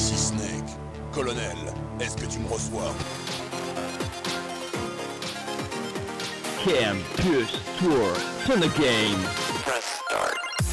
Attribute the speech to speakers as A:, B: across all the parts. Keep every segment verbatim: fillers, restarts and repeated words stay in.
A: Ici Snake. Colonel, est-ce que tu me reçois?
B: Campus Tour, turn the game.
C: Press start.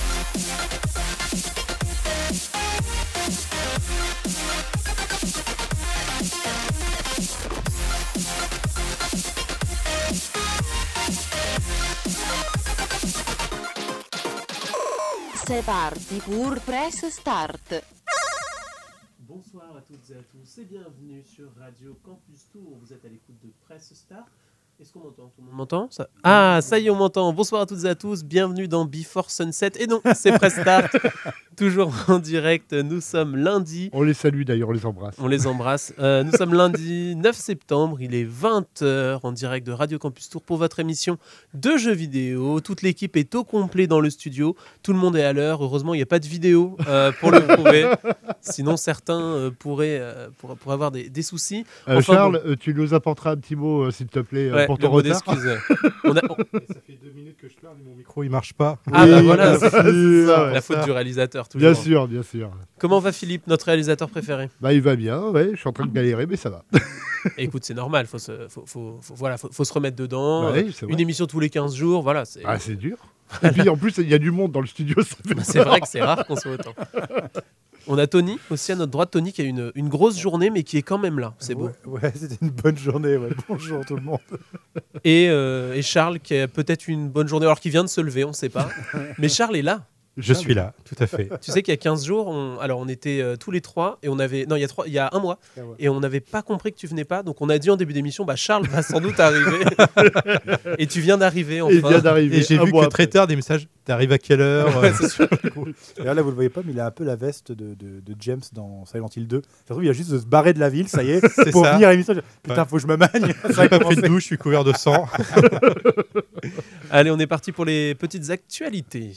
D: C'est parti pour Press Start.
E: Bonsoir à toutes et à tous et bienvenue sur Radio Campus Tour. Vous êtes à l'écoute de Press Start. Est-ce qu'on m'entend? Tout le monde m'entend ça... Ah, ça y est, on m'entend. Bonsoir à toutes et à tous. Bienvenue dans Before Sunset. Et non, c'est Press Start. Toujours en direct. Nous sommes lundi.
F: On les salue d'ailleurs, on les embrasse.
E: On les embrasse. Euh, nous sommes lundi neuf septembre. Il est vingt heures en direct de Radio Campus Tour pour votre émission de jeux vidéo. Toute l'équipe est au complet dans le studio. Tout le monde est à l'heure. Heureusement, il n'y a pas de vidéo euh, pour le prouver. Sinon, certains euh, pourraient, euh, pourraient, pourraient avoir des, des soucis.
F: Euh,
E: Enfin,
F: Charles,
E: bon.
F: euh, tu nous apporteras un petit mot, euh, s'il te plaît, euh,
E: Ouais,
F: pour
E: le
F: ton
E: mot
F: retard.
E: d'excuse. On a... on-
G: Ça fait deux minutes que je parle, mon micro il marche pas.
E: Ah bah voilà,
F: c'est
E: c'est
F: ça,
E: la
F: ouais.
E: faute du réalisateur. Toujours.
F: Bien sûr, bien sûr.
E: Comment va Philippe, notre réalisateur préféré?
F: Bah, il va bien, ouais. Je suis en train de galérer, mais ça va.
E: Écoute, c'est normal, faut se, faut, faut, faut- voilà, faut, faut se remettre dedans.
F: Ouais,
E: Euh,
F: c'est
E: Une
F: vrai.
E: émission tous les quinze jours, voilà. C'est,
F: Ah, c'est dur. Et puis en plus, il y a du monde dans le studio. Ça fait
E: bah, c'est vrai que c'est rare qu'on soit autant. On a Tony aussi à notre droite. Tony qui a une, une grosse journée, mais qui est quand même là. C'est beau.
G: Ouais, ouais, c'était une bonne journée. Ouais. Bonjour tout le monde.
E: Et, euh, et Charles qui a peut-être une bonne journée, alors qu'il vient de se lever, on ne sait pas. Mais Charles est là.
G: Je suis là, tout à fait.
E: Tu sais qu'il y a quinze jours, on, alors on était euh, tous les trois et on avait, non, il y a trois, il y a un mois, et on n'avait pas compris que tu venais pas. Donc on a dit en début d'émission, bah Charles va sans doute arriver. Et tu viens d'arriver enfin.
F: Il vient d'arriver.
G: Et j'ai
F: un
G: vu
F: mois
G: que
F: après.
G: très tard des messages. T'arrives à quelle heure?
E: Ouais, c'est sûr.
H: D'ailleurs, là, vous le voyez pas, mais il a un peu la veste de, de, de James dans Silent Hill deux. Ça se trouve, il a juste de se barrer de la ville, ça y est,
G: C'est
H: pour
G: ça.
H: venir à l'émission. Putain,
G: Ouais.
H: faut que je me magne. Ça
G: J'ai
H: a
G: pas pris
H: commencé.
G: de douche, je suis couvert de sang.
E: Allez, on est parti pour les petites actualités.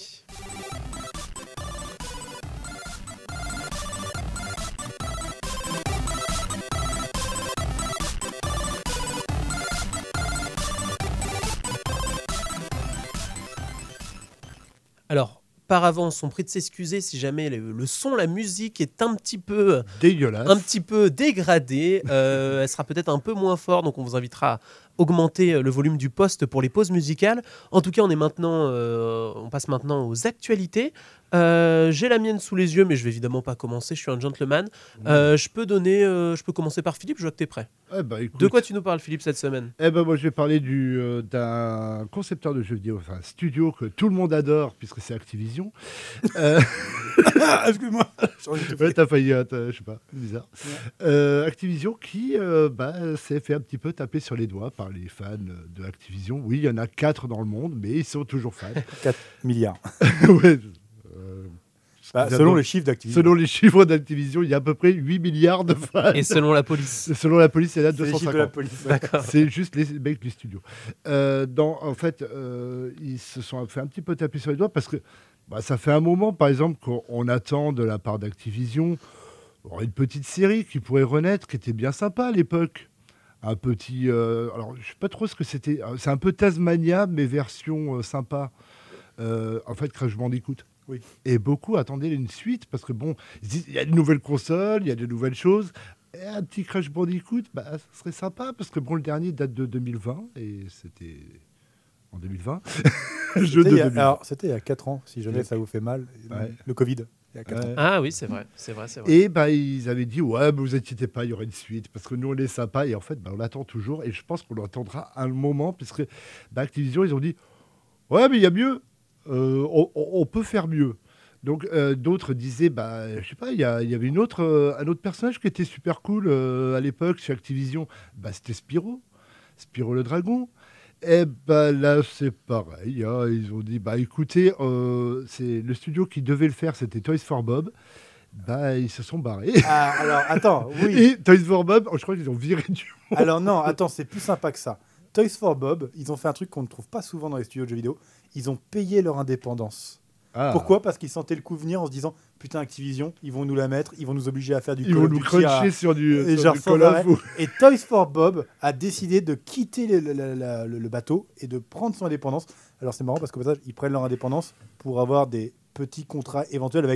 E: Alors, par avance, on prie de s'excuser si jamais le, le son, la musique est un petit peu,
F: Dégueulasse.
E: un petit peu dégradée. Euh, elle sera peut-être un peu moins forte, donc on vous invitera à augmenter le volume du poste pour les pauses musicales. En tout cas, on est maintenant, euh, on passe maintenant aux actualités. Euh, j'ai la mienne sous les yeux, mais je vais évidemment pas commencer. Je suis un gentleman. Euh, je peux donner, euh, je peux commencer par Philippe. Je vois que t'es prêt.
F: Eh ben, écoute,
E: De quoi tu nous parles, Philippe, cette semaine?
F: Eh ben, moi, je vais parler du, euh, d'un concepteur de jeux vidéo, enfin, un studio que tout le monde adore, puisque c'est Activision. Euh,
H: Excuse-moi.
F: ouais, t'as failli, euh, t'as- je sais pas, bizarre. Euh, Activision qui euh, bah, s'est fait un petit peu taper sur les doigts par les fans de Activision. Oui, il y en a quatre dans le monde, mais ils sont toujours fans.
H: quatre milliards.
F: Ouais, euh,
H: Bah,
F: Ils
H: selon
F: adorent-
H: les chiffres d'Activision.
F: selon les chiffres d'Activision, il y a à peu près huit milliards de fans.
E: Et selon la police.
F: Selon la police, il y en a
H: C'est les chiffres de la
F: deux cent cinquante.
H: police.
E: D'accord.
F: C'est juste les mecs du studio. Euh, dans, en fait, euh, ils se sont fait un petit peu taper sur les doigts parce que bah, ça fait un moment, par exemple, qu'on on attend de la part d'Activision bon, une petite série qui pourrait renaître, qui était bien sympa à l'époque. Un petit... euh, alors, je ne sais pas trop ce que c'était. C'est un peu Tasmania, mais version euh, sympa. Euh, en fait, Crash Bandicoot.
H: Oui.
F: Et beaucoup attendaient une suite parce que, bon, ils disent, il y a de nouvelles consoles, il y a de nouvelles choses. Et un petit Crash Bandicoot, bah, ça serait sympa parce que, bon, le dernier date de deux mille vingt et c'était en deux mille vingt. Jeu de
H: C'était il y a-
F: deux mille vingt.
H: Alors, c'était il y a quatre ans, si jamais
F: Ouais.
H: ça vous fait mal.
F: Ouais.
H: Le Covid, il y a quatre
F: Ouais.
H: ans.
E: Ah oui, c'est vrai, c'est vrai, c'est vrai.
F: Et bah, ils avaient dit, ouais, mais vous inquiétez pas, il y aura une suite, parce que nous, on est sympa. Et en fait, bah, on l'attend toujours. Et je pense qu'on l'attendra un moment, puisque bah, Activision, ils ont dit, ouais, mais il y a mieux. Euh, on, on- on peut faire mieux. Donc, euh, d'autres disaient, bah, je sais pas, il y, a- il y avait une autre, euh, un autre personnage qui était super cool euh, à l'époque chez Activision. Bah, c'était Spyro. Spyro le dragon. Et ben là, c'est pareil. Hein. Ils ont dit, bah écoutez, euh, c'est le studio qui devait le faire, c'était Toys for Bob. Bah, ils se sont barrés.
H: Ah, alors, attends, oui.
F: Et Toys for Bob, je crois qu'ils ont viré du monde.
H: Alors non, attends, c'est plus sympa que ça. Toys for Bob, ils ont fait un truc qu'on ne trouve pas souvent dans les studios de jeux vidéo. Ils ont payé leur indépendance.
F: Ah.
H: Pourquoi? Parce qu'ils sentaient le coup venir en se disant putain, Activision, ils vont nous la mettre, ils vont nous obliger à faire du
F: Ils
H: Call
F: vont
H: of
F: nous
H: Duty à-
F: cruncher sur du,
H: et
F: sur
H: genre
F: du
H: sans
F: Call of
H: arrêt.
F: ou-
H: Et Toys for Bob a décidé de quitter le, le- le- le- le- le bateau et de prendre son indépendance. Alors c'est marrant parce qu'au passage, ils prennent leur indépendance pour avoir des petits contrats éventuels avec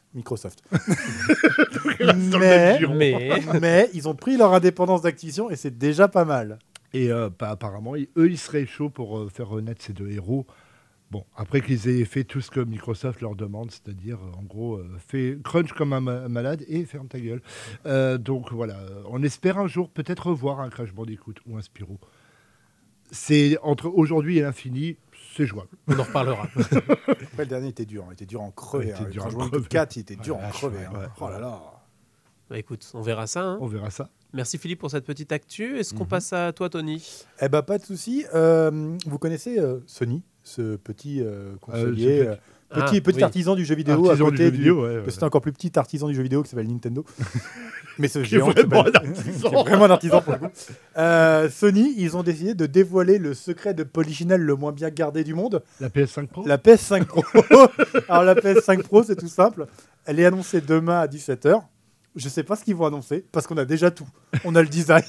H: Microsoft.
F: reste dans le
H: mais,
F: même giron.
E: Mais
H: mais ils ont pris leur indépendance d'Activision et c'est déjà pas mal.
F: Et euh, bah, apparemment, ils- eux, ils seraient chauds pour euh, faire renaître ces deux héros. Bon, après qu'ils aient fait tout ce que Microsoft leur demande, c'est-à-dire, euh, en gros, euh, fais crunch comme un ma- malade et ferme ta gueule. Euh, donc voilà, euh, on espère un jour peut-être revoir un Crash Bandicoot ou un Spyro. C'est entre aujourd'hui et l'infini, c'est jouable.
E: on en reparlera.
H: Après, le dernier était dur. hein. Il était dur en crever.
F: Ouais, il était
H: hein.
F: dur
H: Quand
F: en
H: je vois le
F: crever.
H: quatre, il était dur
G: Ouais,
H: en crever.
G: ouais,
H: hein.
G: ouais.
H: Oh là là.
E: Bah, écoute, on verra ça. hein.
F: On verra ça.
E: Merci Philippe pour cette petite actu. Est-ce qu'on
F: Mhm.
E: passe à toi, Tony?
H: Eh ben, pas de souci. Euh, vous connaissez euh, Sony, ce petit euh, consolier,
F: ce
H: euh,
F: petit-
H: petit,
E: Ah,
H: petit
E: oui.
H: artisan du jeu vidéo à
F: Artisan du
H: côté
F: jeu
H: du,
F: vidéo, ouais, ouais.
H: de cet encore plus petit artisan du jeu vidéo qui s'appelle Nintendo. Mais ce
F: Qui est
H: géant
F: vraiment
H: s'appelle-
F: un artisan.
H: qui est vraiment un artisan pour le coup. Euh, Sony, ils ont décidé de dévoiler le secret de Polichinelle le moins bien gardé du monde,
F: La P S cinq Pro
H: la P S cinq Pro. Alors la P S cinq Pro, c'est tout simple. Elle est annoncée demain à dix-sept heures. Je sais pas ce qu'ils vont annoncer parce qu'on a déjà tout. On a le design.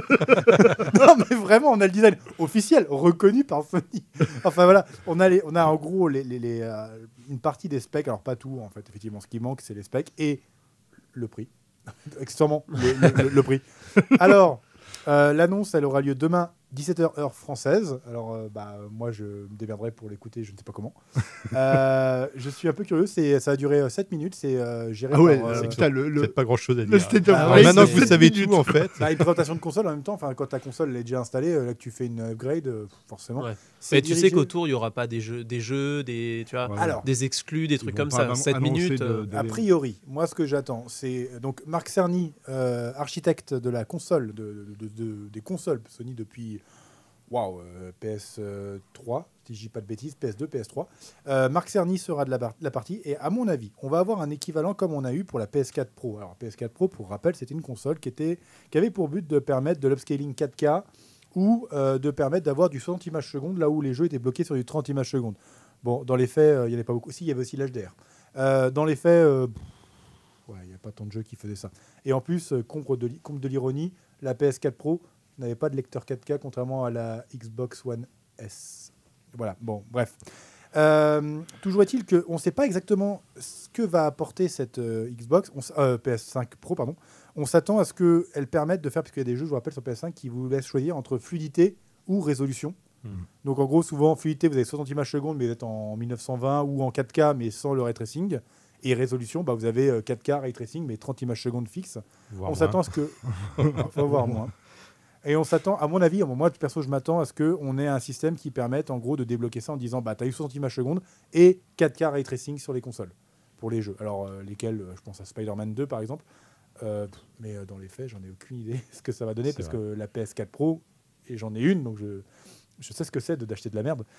H: Non mais vraiment, on a le design officiel, reconnu par Sony. Enfin voilà, on a, les, on a en gros les, les, les, euh, une partie des specs. Alors pas tout en fait, effectivement. Ce qui manque, c'est les specs et le prix. Extrêmement le, le- le- le prix. Alors, euh, l'annonce, elle aura lieu demain, dix-sept heures heure française. Alors, euh, bah, moi, je me démerderai pour l'écouter, je ne sais pas comment. Euh, je suis un peu curieux, c'est, ça a duré euh, sept minutes, c'est euh, géré
F: Ah ouais,
H: par... euh,
F: euh, putain, le, le,
G: C'est pas grand-chose à dire.
F: le state of
H: Ah
G: Alors
H: ouais,
G: maintenant
H: c'est-
G: que vous savez
F: sept
G: tout, en fait.
H: bah, une présentation de console en même temps, enfin, quand ta console est déjà installée, euh, là que tu fais une upgrade, euh, forcément.
E: Ouais.
H: C'est
E: Mais tu sais
H: dirigé-
E: qu'autour, il n'y aura pas des jeux, des, jeux, des, tu vois,
F: Ouais.
H: Alors,
E: des exclus, des trucs
F: vont
E: comme
F: pas
E: ça.
F: vraiment
E: sept
F: annoncer
E: minutes.
F: de-
E: euh,
F: de-
H: a priori, moi, ce que j'attends, c'est donc Marc Cerny, euh, architecte de la console, de, de- de- de- des consoles Sony depuis waouh, euh, P S trois, si je dis pas de bêtises, P S deux, P S trois. Euh, Marc Cerny sera de la, bar- la partie et à mon avis, on va avoir un équivalent comme on a eu pour la P S quatre Pro. Alors P S quatre Pro, pour rappel, c'était une console qui, était, qui avait pour but de permettre de l'upscaling quatre K ou euh, de permettre d'avoir du soixante images secondes là où les jeux étaient bloqués sur du trente images secondes. Bon, dans les faits, euh, il n'y en avait pas beaucoup. Si, il y avait aussi l'H D R. Euh, dans les faits, euh, pff, ouais, il n'y a pas tant de jeux qui faisaient ça. Et en plus, euh, comble de, l'i- comble de l'ironie, la P S quatre Pro n'avait pas de lecteur quatre K, contrairement à la Xbox One S. Voilà, bon, bref. Euh, toujours est-il qu'on ne sait pas exactement ce que va apporter cette euh, Xbox, on s- euh, P S cinq Pro, pardon. On s'attend à ce qu'elle permette de faire, parce qu'il y a des jeux, je vous rappelle, sur P S cinq qui vous laissent choisir entre fluidité ou résolution.
G: Hmm.
H: Donc en gros, souvent, fluidité, vous avez soixante images secondes, mais vous êtes en mille neuf cent vingt ou en quatre K, mais sans le ray tracing. Et résolution, bah, vous avez euh, quatre K ray tracing, mais trente images secondes fixes.
G: Voire
H: On
G: moins.
H: s'attend à ce que. faut voir moins. Et on s'attend, à mon avis, moi perso, je m'attends à ce qu'on ait un système qui permette en gros de débloquer ça en disant bah, tu as eu soixante images secondes et quatre K ray tracing sur les consoles pour les jeux. Alors, euh, lesquels euh, je pense à Spider-Man deux par exemple. Euh, pff, mais euh, dans les faits, j'en ai aucune idée ce que ça va donner
G: C'est
H: parce
G: vrai.
H: que la P S quatre Pro, et j'en ai une, donc je. Je sais ce que c'est de d'acheter de la merde.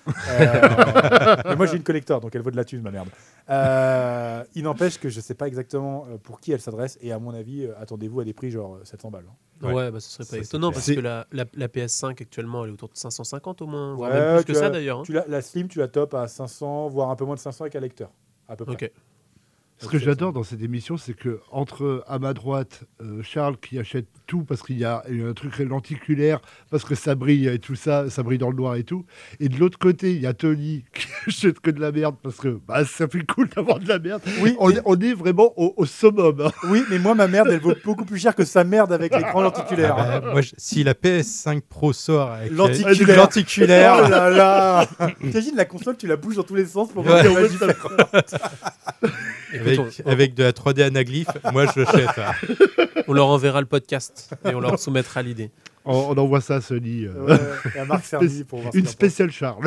H: Euh, mais moi, j'ai une collector, donc elle vaut de la thune, ma merde. Euh, il n'empêche que je ne sais pas exactement euh, pour qui elle s'adresse. Et à mon avis, euh, attendez-vous à des prix genre euh, sept cents balles. hein.
E: Ouais,
G: Ouais.
E: bah, ce serait
G: Ça,
E: pas
G: c'est
E: étonnant
G: clair.
E: parce
F: C'est-
E: que la, la, la P S cinq actuellement, elle est autour de cinq cent cinquante au moins, voire
H: Ouais,
E: même plus
H: tu
E: que ça
H: as-
E: d'ailleurs. hein.
H: Tu la, la Slim, tu la top à cinq cents, voire un peu moins de cinq cents avec un lecteur, à peu près.
E: Ok.
F: Ce que j'adore dans cette émission, c'est que entre à ma droite, euh, Charles qui achète tout parce qu'il y a il y a un truc lenticulaire, parce que ça brille et tout ça, ça brille dans le noir et tout. Et de l'autre côté, il y a Tony qui achète que de la merde parce que bah, ça fait cool d'avoir de la merde.
H: Oui,
F: On,
H: mais,
F: est- on est vraiment au, au summum. hein.
H: oui, mais moi, ma merde, elle vaut beaucoup plus cher que sa merde avec l'écran lenticulaire.
G: Ah bah, moi, je- si la P S cinq Pro sort avec
H: Lenticulaire.
G: euh, lenticulaire,
H: Oh là là T'imagines la console, tu la bouges dans tous les sens pour voir
G: Ouais.
H: des images différentes.
G: avec,
E: Écoute, on-
G: avec de la trois D anaglyphe, moi je l'achète. hein.
E: On leur enverra le podcast et on leur soumettra l'idée.
F: On, on envoie ça à Sony. euh,
H: Ouais, et à Marc Cerny pour voir ce
F: Une
H: qu'il en pense.
F: spéciale Charles.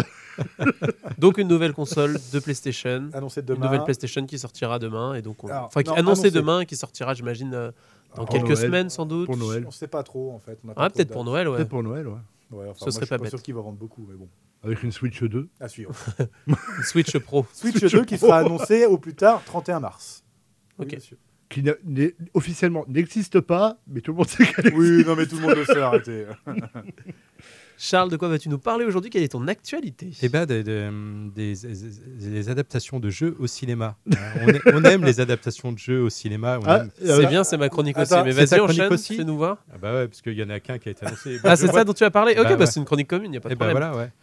E: Donc une nouvelle console de PlayStation.
H: Annoncé
E: Une
H: demain.
E: nouvelle PlayStation qui sortira demain et donc on...
H: Alors,
E: enfin qui
H: non,
E: annoncée
H: annoncée.
E: demain et qui sortira j'imagine euh, dans
F: Pour
E: quelques
F: Noël.
E: semaines sans doute.
F: Pour Noël.
H: On sait pas trop en fait. On a pas
E: Ah
H: trop
E: peut-être
H: de
E: pour
H: date.
E: Noël ouais.
F: Peut-être pour Noël, ouais.
H: Ouais, enfin,
E: Ce
H: moi,
E: serait
H: je suis
E: pas
H: pas
E: bête.
H: sûr qu'il va vendre beaucoup, mais bon.
F: Avec une Switch deux.
H: À suivre.
E: Une Switch Pro.
H: Switch deux qui sera annoncé au plus tard trente et un mars.
E: Ok.
H: Oui, monsieur.
F: Qui n'a- n'est- officiellement n'existe pas, mais tout le monde sait qu'elle existe.
H: Oui, non, mais tout le monde le sait, arrêtez.
E: Charles, de quoi vas-tu nous parler aujourd'hui? Quelle est ton actualité?
G: Eh ben, des, des, des- des- des adaptations de jeux au cinéma. Euh, on, a- on aime les adaptations de jeux au cinéma. on
F: Ah,
G: aime-
F: euh,
E: C'est bien, c'est ma chronique aussi.
H: Attends,
E: Mais
G: c'est ta
E: vas-y,
G: chronique
E: enchaîne,
G: aussi
E: fais-nous voir.
G: Ah bah ouais, parce qu'il y en a qu'un qui a été annoncé.
E: Ah, c'est ça dont tu as parlé? Ok,
G: Bah
E: bah,
G: ouais.
E: c'est une chronique commune, il n'y a pas de
G: Et ben
E: problème.
G: voilà, ouais.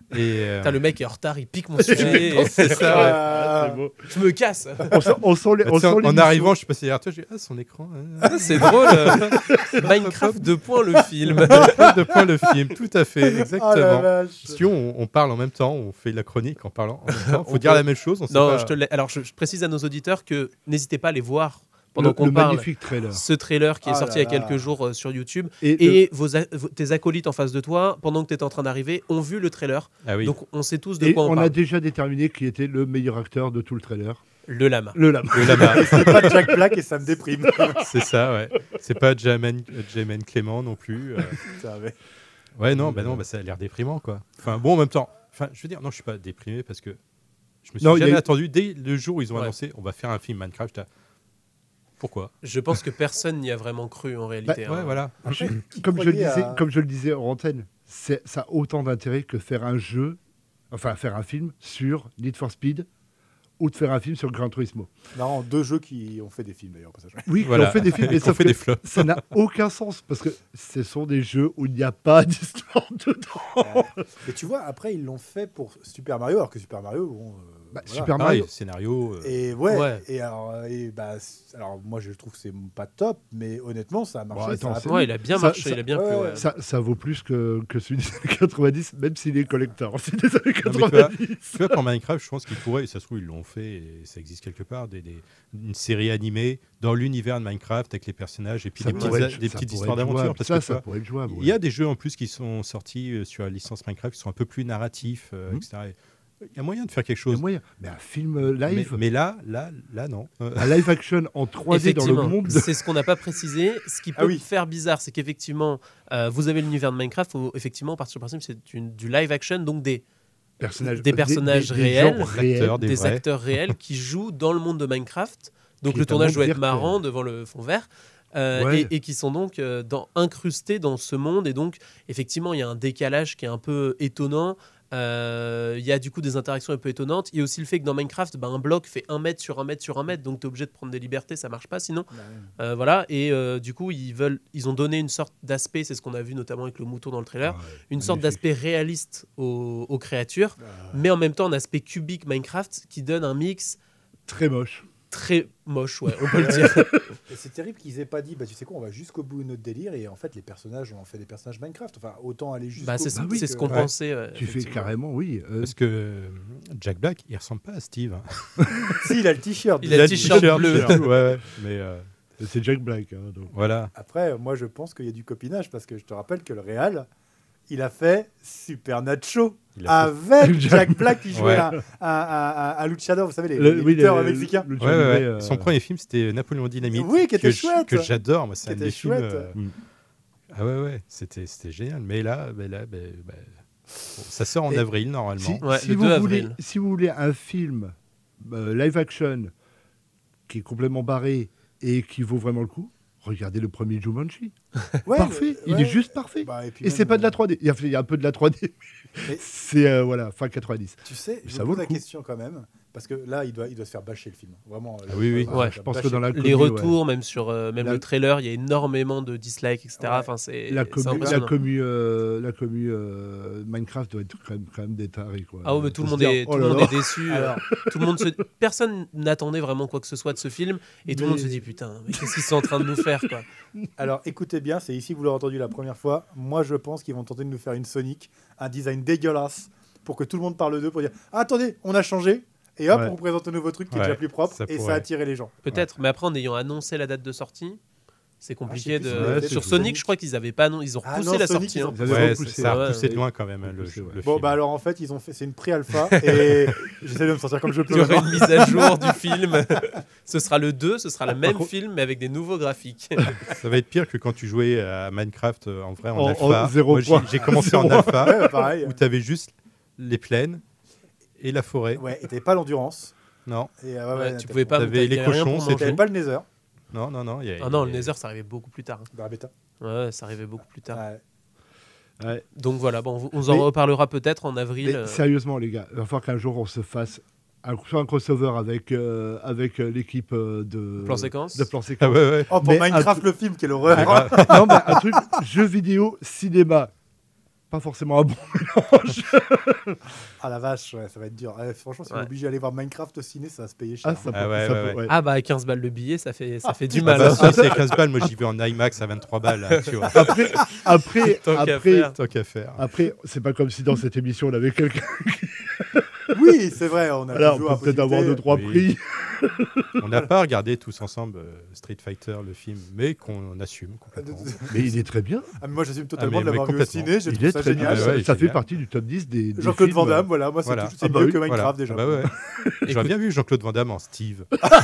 G: Et euh,
E: Putain, le mec est en retard, il pique mon sujet.
G: c'est ça. Ouais.
H: Ah,
F: C'est beau.
E: Je me casse.
F: On sent, on sent les,
G: Bah,
F: on
G: tu sais,
F: sent
G: en, en
F: l'émission.
G: arrivant, je suis passé derrière toi, j'ai dit ah son écran. euh,
E: Ah, c'est drôle. Minecraft deux points le film.
G: de point le film, tout à fait,
H: Oh la
G: exactement.
H: vache.
G: Si on, on parle en même temps, on fait la chronique en parlant en même temps. Faut
E: On
G: dire
E: peut-
G: la même chose. On sait
E: Non,
G: pas-
E: je te l'ai- alors je, je précise à nos auditeurs que n'hésitez pas à les voir pendant
F: Le,
E: qu'on
F: le
E: parle.
F: magnifique trailer.
E: Ce trailer qui est
H: Ah
E: sorti
H: là
E: il y a
H: là.
E: quelques jours euh, sur YouTube.
F: Et,
E: Et vos, a- vos- tes acolytes en face de toi, pendant que tu étais en train d'arriver, ont vu le trailer.
G: Ah oui.
E: Donc on sait tous de
F: et
E: quoi on,
F: on
E: parle.
F: a déjà déterminé qui était le meilleur acteur de tout le trailer.
E: Le lama.
F: Le lama.
G: Le lama,
H: C'est pas Jack Black et ça me déprime.
G: c'est ça, ouais. C'est pas Jermaine Jermaine Clément non plus. euh.
H: Putain, mais-
G: Ouais, non, bah non, bah ça a l'air déprimant, quoi. Enfin, bon, en même temps, enfin, je veux dire, non, je suis pas déprimé parce que je me suis
F: Non, il y a
G: jamais
F: eu-
G: attendu. Dès le jour où ils ont
E: Ouais.
G: annoncé, on va faire un film Minecraft, j'étais là, pourquoi
E: Je pense que personne n'y a vraiment cru en réalité.
G: Ouais,
E: hein.
G: voilà.
H: Après,
F: Comme je, le
H: croyez
F: disais,
H: à-
F: comme je le disais en antenne, c'est- ça a autant d'intérêt que faire un jeu, enfin faire un film sur Need for Speed ou de faire un film sur Gran Turismo.
H: Non, deux jeux qui ont fait des films d'ailleurs. au passage.
F: Oui,
G: Voilà.
F: on fait des films, mais
G: Et qu'on
F: sauf
G: fait
F: que
G: des flops.
F: ça n'a aucun sens parce que ce sont des jeux où il n'y a pas d'histoire dedans.
H: Et tu vois, après, ils l'ont fait pour Super Mario, alors que Super Mario, bon. euh,
F: Bah,
H: voilà.
F: Super
G: Pareil,
F: Mario.
G: scénario. euh,
H: Et ouais,
E: Ouais.
H: et alors, euh, et bah, c- alors moi je trouve que c'est pas top, mais honnêtement ça a marché.
F: Bon, attends,
H: ça a
F: c'est-
H: plu.
E: Ouais, il a bien
F: Ça-
E: marché,
F: ça-
E: il a bien
H: ouais,
E: plu.
H: ouais.
E: ouais.
F: Ça, ça vaut plus que, que celui des années quatre-vingt-dix, même s'il est collector. C'est des années
G: Non, mais tu vois,
F: quatre-vingt-dix.
G: Tu vois, pour Minecraft, je pense qu'ils pourraient, et ça se trouve, ils l'ont fait, et ça existe quelque part, des, des- une série animée dans l'univers de Minecraft avec les personnages et puis
F: Ça
G: des,
F: pourrait
G: petites,
F: être-
G: des
F: ça
G: petites
F: pourrait
G: histoires
F: être
G: d'aventure.
F: jouable.
G: Parce
F: Ça,
G: que tu
F: ça
G: vois,
F: pourrait être jouable.
G: il y a des jeux en plus qui sont sortis euh, sur la licence Minecraft qui sont un peu plus narratifs, euh,
F: Mhm.
G: et cetera. Il y a moyen de faire quelque
F: Il y a
G: chose.
F: moyen. Mais un film euh,
G: Mais,
F: live,
G: mais là, là, là, non. Euh,
F: un live action en trois D dans le
E: Effectivement,
F: monde de...
E: c'est ce qu'on n'a pas précisé. Ce qui peut
H: Ah oui.
E: faire bizarre, c'est qu'effectivement, euh, vous avez l'univers de Minecraft où, effectivement, partir du principe, c'est une- du live action, donc des,
F: personnages,
E: des personnages
F: gens
E: réels,
G: acteurs,
E: des,
G: des vrais.
E: acteurs réels qui jouent dans le monde de Minecraft. Donc
F: Qui
E: le
F: est un
E: tournage
F: monde
E: doit être
F: virtuel.
E: marrant devant le fond vert. euh,
F: Ouais.
E: et, et qui sont donc euh, dans, incrustés dans ce monde. Et donc, effectivement, il y a un décalage qui est un peu étonnant. Euh, Il y a du coup des interactions un peu étonnantes. Il y a aussi le fait que dans Minecraft, bah, un bloc fait un mètre sur un mètre sur un mètre. Donc, tu es obligé de prendre des libertés. Ça marche pas sinon. Euh, voilà. Et euh, du coup, ils, veulent, ils ont donné une sorte d'aspect. C'est ce qu'on a vu notamment avec le mouton dans le trailer.
F: Ouais,
E: Une sorte
F: magnifique.
E: d'aspect réaliste aux, aux créatures.
H: Ah.
E: Mais en même temps, un aspect cubique Minecraft qui donne un mix
F: Très moche.
E: très moche, ouais, on peut le dire.
H: Et c'est terrible qu'ils aient pas dit, bah tu sais quoi, on va jusqu'au bout de notre délire et en fait les personnages on en fait des personnages Minecraft. Enfin autant aller jusqu'au
E: Bah, c'est ce,
H: bout.
F: oui,
E: c'est ce
H: que-
E: qu'on
G: Ouais.
E: pensait. ouais,
F: Tu fais
E: effectivement.
F: carrément, oui. euh,
G: Parce que euh, Jack Black, il ressemble pas à Steve. hein.
H: Si, il a le t-shirt.
E: Il a le t-shirt bleu.
G: ouais, ouais. Mais euh,
F: c'est Jack Black. hein, donc.
G: voilà.
H: Après, moi je pense qu'il y a du copinage parce que je te rappelle que le Real, il a fait Super Nacho
G: Il a
H: avec Jack Black qui jouait
G: Ouais.
H: un, un, un, un luchador, vous savez, les,
F: Le-
H: les
F: oui,
H: lutteurs
F: le-
H: mexicains.
F: le
G: Ouais, ouais, ouais.
F: euh,
G: Son premier film, c'était Napoléon Dynamite.
H: Oui, qui était
G: que je-
H: chouette.
G: Que j'adore. Moi, c'est
H: Qui
G: un des
H: était
G: films.
H: chouette.
G: euh,
F: Mm.
G: Ah ouais, ouais. C'était, c'était génial. Mais là, ben là ben, ben, bon, ça sort en
F: Et
G: avril, normalement.
F: Si,
E: Ouais,
F: si
E: le
F: vous
E: deux
F: voulez,
E: avril.
F: si vous voulez un film euh, live action qui est complètement barré et qui vaut vraiment le coup, regardez le premier Jumanji.
H: Ouais,
F: parfait,
H: mais-
F: il
H: ouais.
F: est juste parfait.
H: Bah, et puis
F: Et
H: même,
F: c'est pas de la
H: euh,
F: trois D. Il y a, il y a un peu de la trois D.
H: Mais-
F: C'est euh, voilà, fin quatre-vingt-dix.
H: Tu sais, je
F: Ça
H: me
F: vaut
H: pose
F: le
H: la
F: coup.
H: question quand même, parce que là, il doit, il doit se faire bâcher le film. Vraiment.
G: Ah oui, oui.
H: il doit
E: Ouais,
H: se
F: Je
H: faire
F: pense que
H: bâcher.
F: dans la
E: Les
F: commu, ouais.
E: retours, même sur euh, même
F: La-
E: le trailer, il y a énormément de dislikes, et cetera.
H: Ouais.
E: Enfin, c'est
F: La
E: c'est
F: commu, la
E: impressionnant.
F: commu, euh, la commu euh, Minecraft doit être quand même, quand même des tarés, quoi.
E: Ah ouais, mais tout le
F: Faut
E: monde
F: se
E: est,
F: dire,
E: tout
F: oh
E: le
F: là
E: monde
F: là.
E: est déçu.
H: Alors,
E: Tout le monde se... Personne n'attendait vraiment quoi que ce soit de ce film. Et tout le monde
F: Mais-
E: se dit, putain, mais qu'est-ce qu'ils sont en train de nous faire, quoi.
H: alors, écoutez bien, c'est ici que vous l'aurez entendu la première fois. Moi, je pense qu'ils vont tenter de nous faire une Sonic, un design dégueulasse, pour que tout le monde parle d'eux, pour dire ah, attendez, on a changé. Et hop,
F: Ouais.
H: on vous présente un nouveau truc qui est
G: Ouais,
H: déjà plus propre
G: ça
H: et ça
G: pourrait.
H: a attiré les gens.
E: Peut-être, mais après, en ayant annoncé la date de sortie, c'est compliqué
H: Ah, je sais
E: de.
H: plus
F: si on avait fait
E: Sur
F: sur
E: Sonic,
H: Sonic.
E: je crois qu'ils avaient pas annon- ils ont
H: Ah
E: repoussé
H: non,
E: la
H: Sonic,
E: sortie.
H: ils
E: hein.
H: ont-
F: Ils avaient
G: Ouais,
F: repoussé,
G: ça a
E: ouais.
G: repoussé
E: Ouais.
G: de loin quand même, hein, le,
F: Repoussé, ouais.
G: le
H: Bon,
G: film.
H: bah alors en fait, ils ont fait, c'est une pré-alpha et j'essaie de me sortir comme je
E: Il
H: peux.
E: y aurait une mise à jour du film. Ce sera le deux, ce sera le même
F: contre-
E: film, mais avec des nouveaux graphiques.
G: Ça va être pire que quand tu jouais à Minecraft euh, en vrai en,
F: En-
G: alpha.
F: en zéro
G: Moi, j'ai,
F: point.
G: j'ai commencé en
F: Zéro.
G: alpha
H: Ouais, bah, pareil.
G: où tu avais juste les plaines et la forêt.
H: Ouais, et t'avais pas l'endurance.
G: Non,
H: Et, euh, ouais,
E: Ouais,
H: ouais,
E: tu
H: t'avais-
E: pouvais pas.
G: T'avais
E: donc
G: les
E: t'avais rien
G: cochons,
E: pour
G: c'est
E: manger.
H: T'avais pas le Nether
G: non, non, non. il y a-
E: Ah non,
G: il
E: le
G: y a-
E: Nether, ça arrivait beaucoup plus tard.
H: dans la bêta.
E: Ouais, ça arrivait beaucoup plus tard.
H: Ouais.
F: Ouais.
E: Donc voilà, bon, on en
F: Mais-
E: reparlera peut-être en avril.
F: Mais
E: euh,
F: sérieusement, les gars, il va falloir qu'un jour on se fasse un, soit un crossover avec, euh, avec euh, l'équipe euh, de
E: Plan séquence.
F: de plan
G: Ah
F: séquence.
G: ouais, ouais.
H: Oh, pour
F: Mais un
H: Minecraft,
F: truc-
H: le film, quelle horreur.
F: non, mais un truc jeu vidéo, cinéma. pas forcément un bon mélange.
H: Ah la vache, ouais, ça va être dur. Ouais, franchement, si on est
E: Ouais.
H: obligé d'aller voir Minecraft au ciné, ça va se payer cher.
F: Ah, ça
G: Ah
F: peut-
G: ouais,
F: ça
G: ouais,
F: peut-
G: ouais.
F: ouais.
E: Ah bah quinze balles le billet, ça fait, ça
H: Ah,
E: fait du
G: Ah
E: mal.
G: bah,
E: hein.
G: si c'est quinze balles, moi j'y vais en IMAX à vingt-trois balles. Hein, tu vois.
F: Après, après,
E: Tant qu'à
F: après,
E: faire.
G: Tant qu'à faire.
F: après, c'est pas comme si dans cette émission on avait quelqu'un.
H: Oui, c'est vrai, on a
F: Voilà, on
H: toujours
F: peut
H: la
F: peut-être avoir deux
H: possibilité.
F: trois
G: Oui.
F: prix.
G: On n'a pas regardé tous ensemble euh, Street Fighter, le film, mais qu'on assume complètement.
F: Mais il est très bien.
H: Ah, mais moi, j'assume totalement
G: Ah, mais-
H: de l'avoir
G: mais
H: vu au
G: complètement.
H: ciné. Je
F: Il
H: trouve
F: est
H: ça
F: très
H: génial.
F: bien.
G: Ah ouais,
F: ça fait
G: génial.
F: partie du top dix des. des
H: Jean-Claude
F: films,
H: Van Damme,
F: euh,
H: voilà, moi, c'est
G: Voilà.
H: tout- c'est
F: Ah bah
H: mieux
F: oui,
H: que Minecraft
G: Voilà.
H: déjà.
G: Ah bah ouais. J'aurais bien vu Jean-Claude Van Damme en Steve.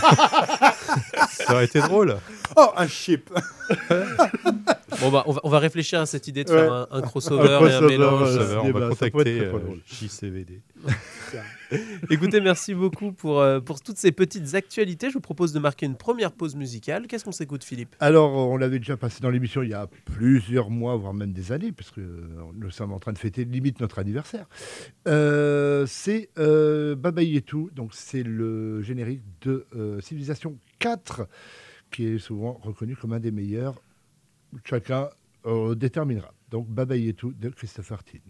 G: Ça aurait été drôle.
H: Oh, un chip.
E: Bon bah on va, on va réfléchir à cette idée de
H: Ouais.
E: faire un, un crossover
F: Un
E: et un
F: crossover,
E: mélange.
F: euh,
G: Ça va, on
F: cinéma,
G: va
F: ça pourrait
G: contacter
F: être très, très
G: euh,
F: drôle.
G: J C V D.
E: Écoutez, merci beaucoup pour, euh, pour toutes ces petites actualités. Je vous propose de marquer une première pause musicale. Qu'est-ce qu'on s'écoute, Philippe?
F: Alors, on l'avait déjà passé dans l'émission il y a plusieurs mois, voire même des années, parce que euh, nous sommes en train de fêter limite notre anniversaire. Euh, c'est euh, Baba Yetu, donc c'est le générique de euh, Civilization quatre, qui est souvent reconnu comme un des meilleurs. Chacun euh, déterminera. Donc Baba Yetu de Christopher Tin.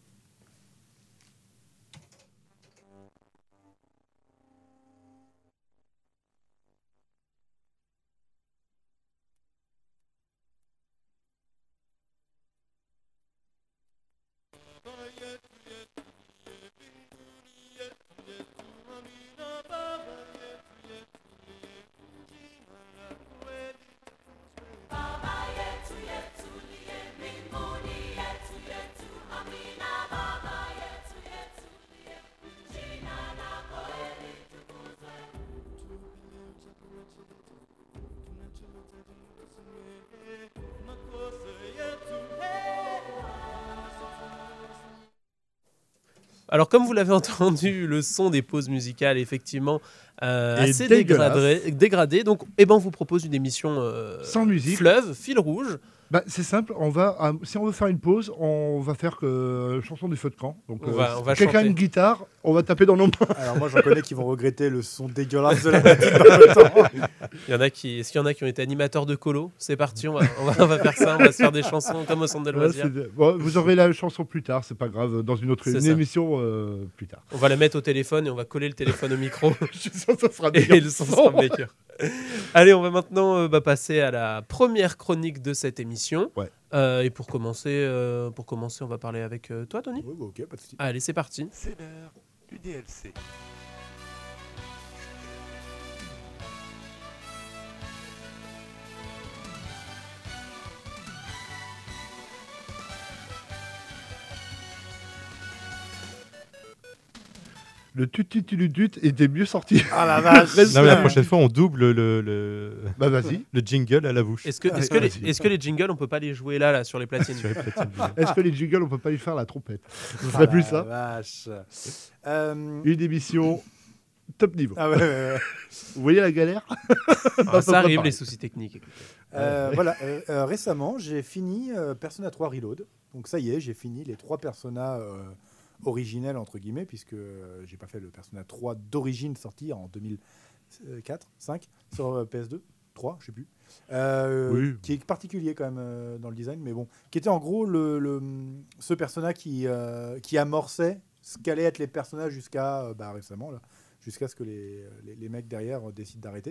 E: Alors, comme vous l'avez entendu, le son des pauses musicales, effectivement, euh,
F: Et
E: assez
F: dégueulasse.
E: dégradé, dégradé. Donc, eh ben, on vous propose une émission euh,
F: Sans musique.
E: fleuve, fil rouge.
F: Bah, c'est simple, on va, euh, si on veut faire une pause, on va faire que euh, chanson du feu de camp. Donc,
E: On va- on va
F: quelqu'un a
E: chanter.
F: une guitare, on va taper dans nos mains.
H: Alors moi, j'en connais qui vont regretter le son dégueulasse de la platine dans le temps.
E: Il y en a qui, est-ce qu'il y en a qui ont été animateurs de colo? C'est parti, on va, on, va, on va faire ça. On va se faire des chansons comme au centre de
F: Ouais,
E: loisirs.
F: c'est- bon, vous aurez la chanson plus tard, c'est pas grave, dans une autre
E: C'est
F: une
E: ça.
F: émission euh, plus tard.
E: On va la mettre au téléphone et on va coller le téléphone au micro.
F: Je suis sûr que ça sera
E: Et
F: bien.
E: le son sera meilleur. Allez, on va maintenant euh, bah, passer à la première chronique de cette émission.
F: Ouais.
E: Euh, et pour commencer, euh, pour commencer, on va parler avec euh, toi, Tony.
H: Oui, bah, ok, pas de souci.
E: Allez, c'est parti.
A: C'est l'heure du D L C.
F: Le tutituludut était mieux sorti.
H: Ah la vache.
G: Non, mais la prochaine fois, on double le, le,
F: Bah vas-y.
G: le jingle à la bouche.
E: Est-ce que, est-ce
F: Ouais,
E: que, les,
F: vas-y.
E: est-ce que les jingles, on peut pas les jouer là, là sur les platines?
G: Sur les platines.
F: Est-ce que les jingles, on peut pas lui faire la trompette Ce
H: Ah
F: serait plus
H: la
F: ça.
H: vache. Euh,
F: Une émission top niveau.
H: Ah ouais, ouais, ouais.
F: Vous voyez la galère?
E: Ah, ça arrive,
F: pareil.
E: les soucis techniques. écoutez.
H: Euh, voilà, euh, euh, récemment, j'ai fini euh, Persona trois Reload. Donc ça y est, j'ai fini les trois Persona euh, originels, entre guillemets, puisque euh, j'ai pas fait le Persona trois d'origine sorti en deux mille quatre, cinq sur euh, P S deux, trois, je sais plus. Euh,
F: Oui.
H: Qui est particulier quand même euh, dans le design, mais bon, qui était en gros le, le- ce Persona qui, euh, qui amorçait ce qu'allaient être les personnages jusqu'à euh, bah, récemment, là, jusqu'à ce que les, les, les mecs derrière euh, décident d'arrêter.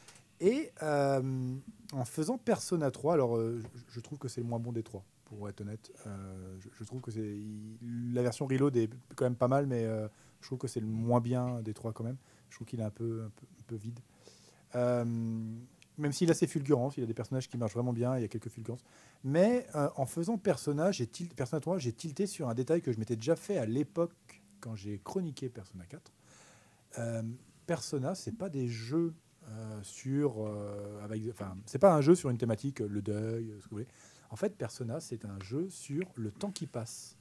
H: Et euh, en faisant Persona trois, alors euh, je, je trouve que c'est le moins bon des trois, pour être honnête. Euh, je, je trouve que c'est il- la version Reload est quand même pas mal, mais euh, je trouve que c'est le moins bien des trois quand même. Je trouve qu'il est un peu, un peu, un peu vide. Euh, même s'il a ses fulgurances, il a des personnages qui marchent vraiment bien, il y a quelques fulgurances. Mais euh, en faisant Persona, j'ai til- Persona trois, j'ai tilté sur un détail que je m'étais déjà fait à l'époque quand j'ai chroniqué Persona quatre. Euh, Persona, c'est pas des jeux euh, sur, euh, avec, enfin, c'est pas un jeu sur une thématique, euh, le deuil, euh, ce que vous voulez. En fait, Persona, c'est un jeu sur le temps qui passe.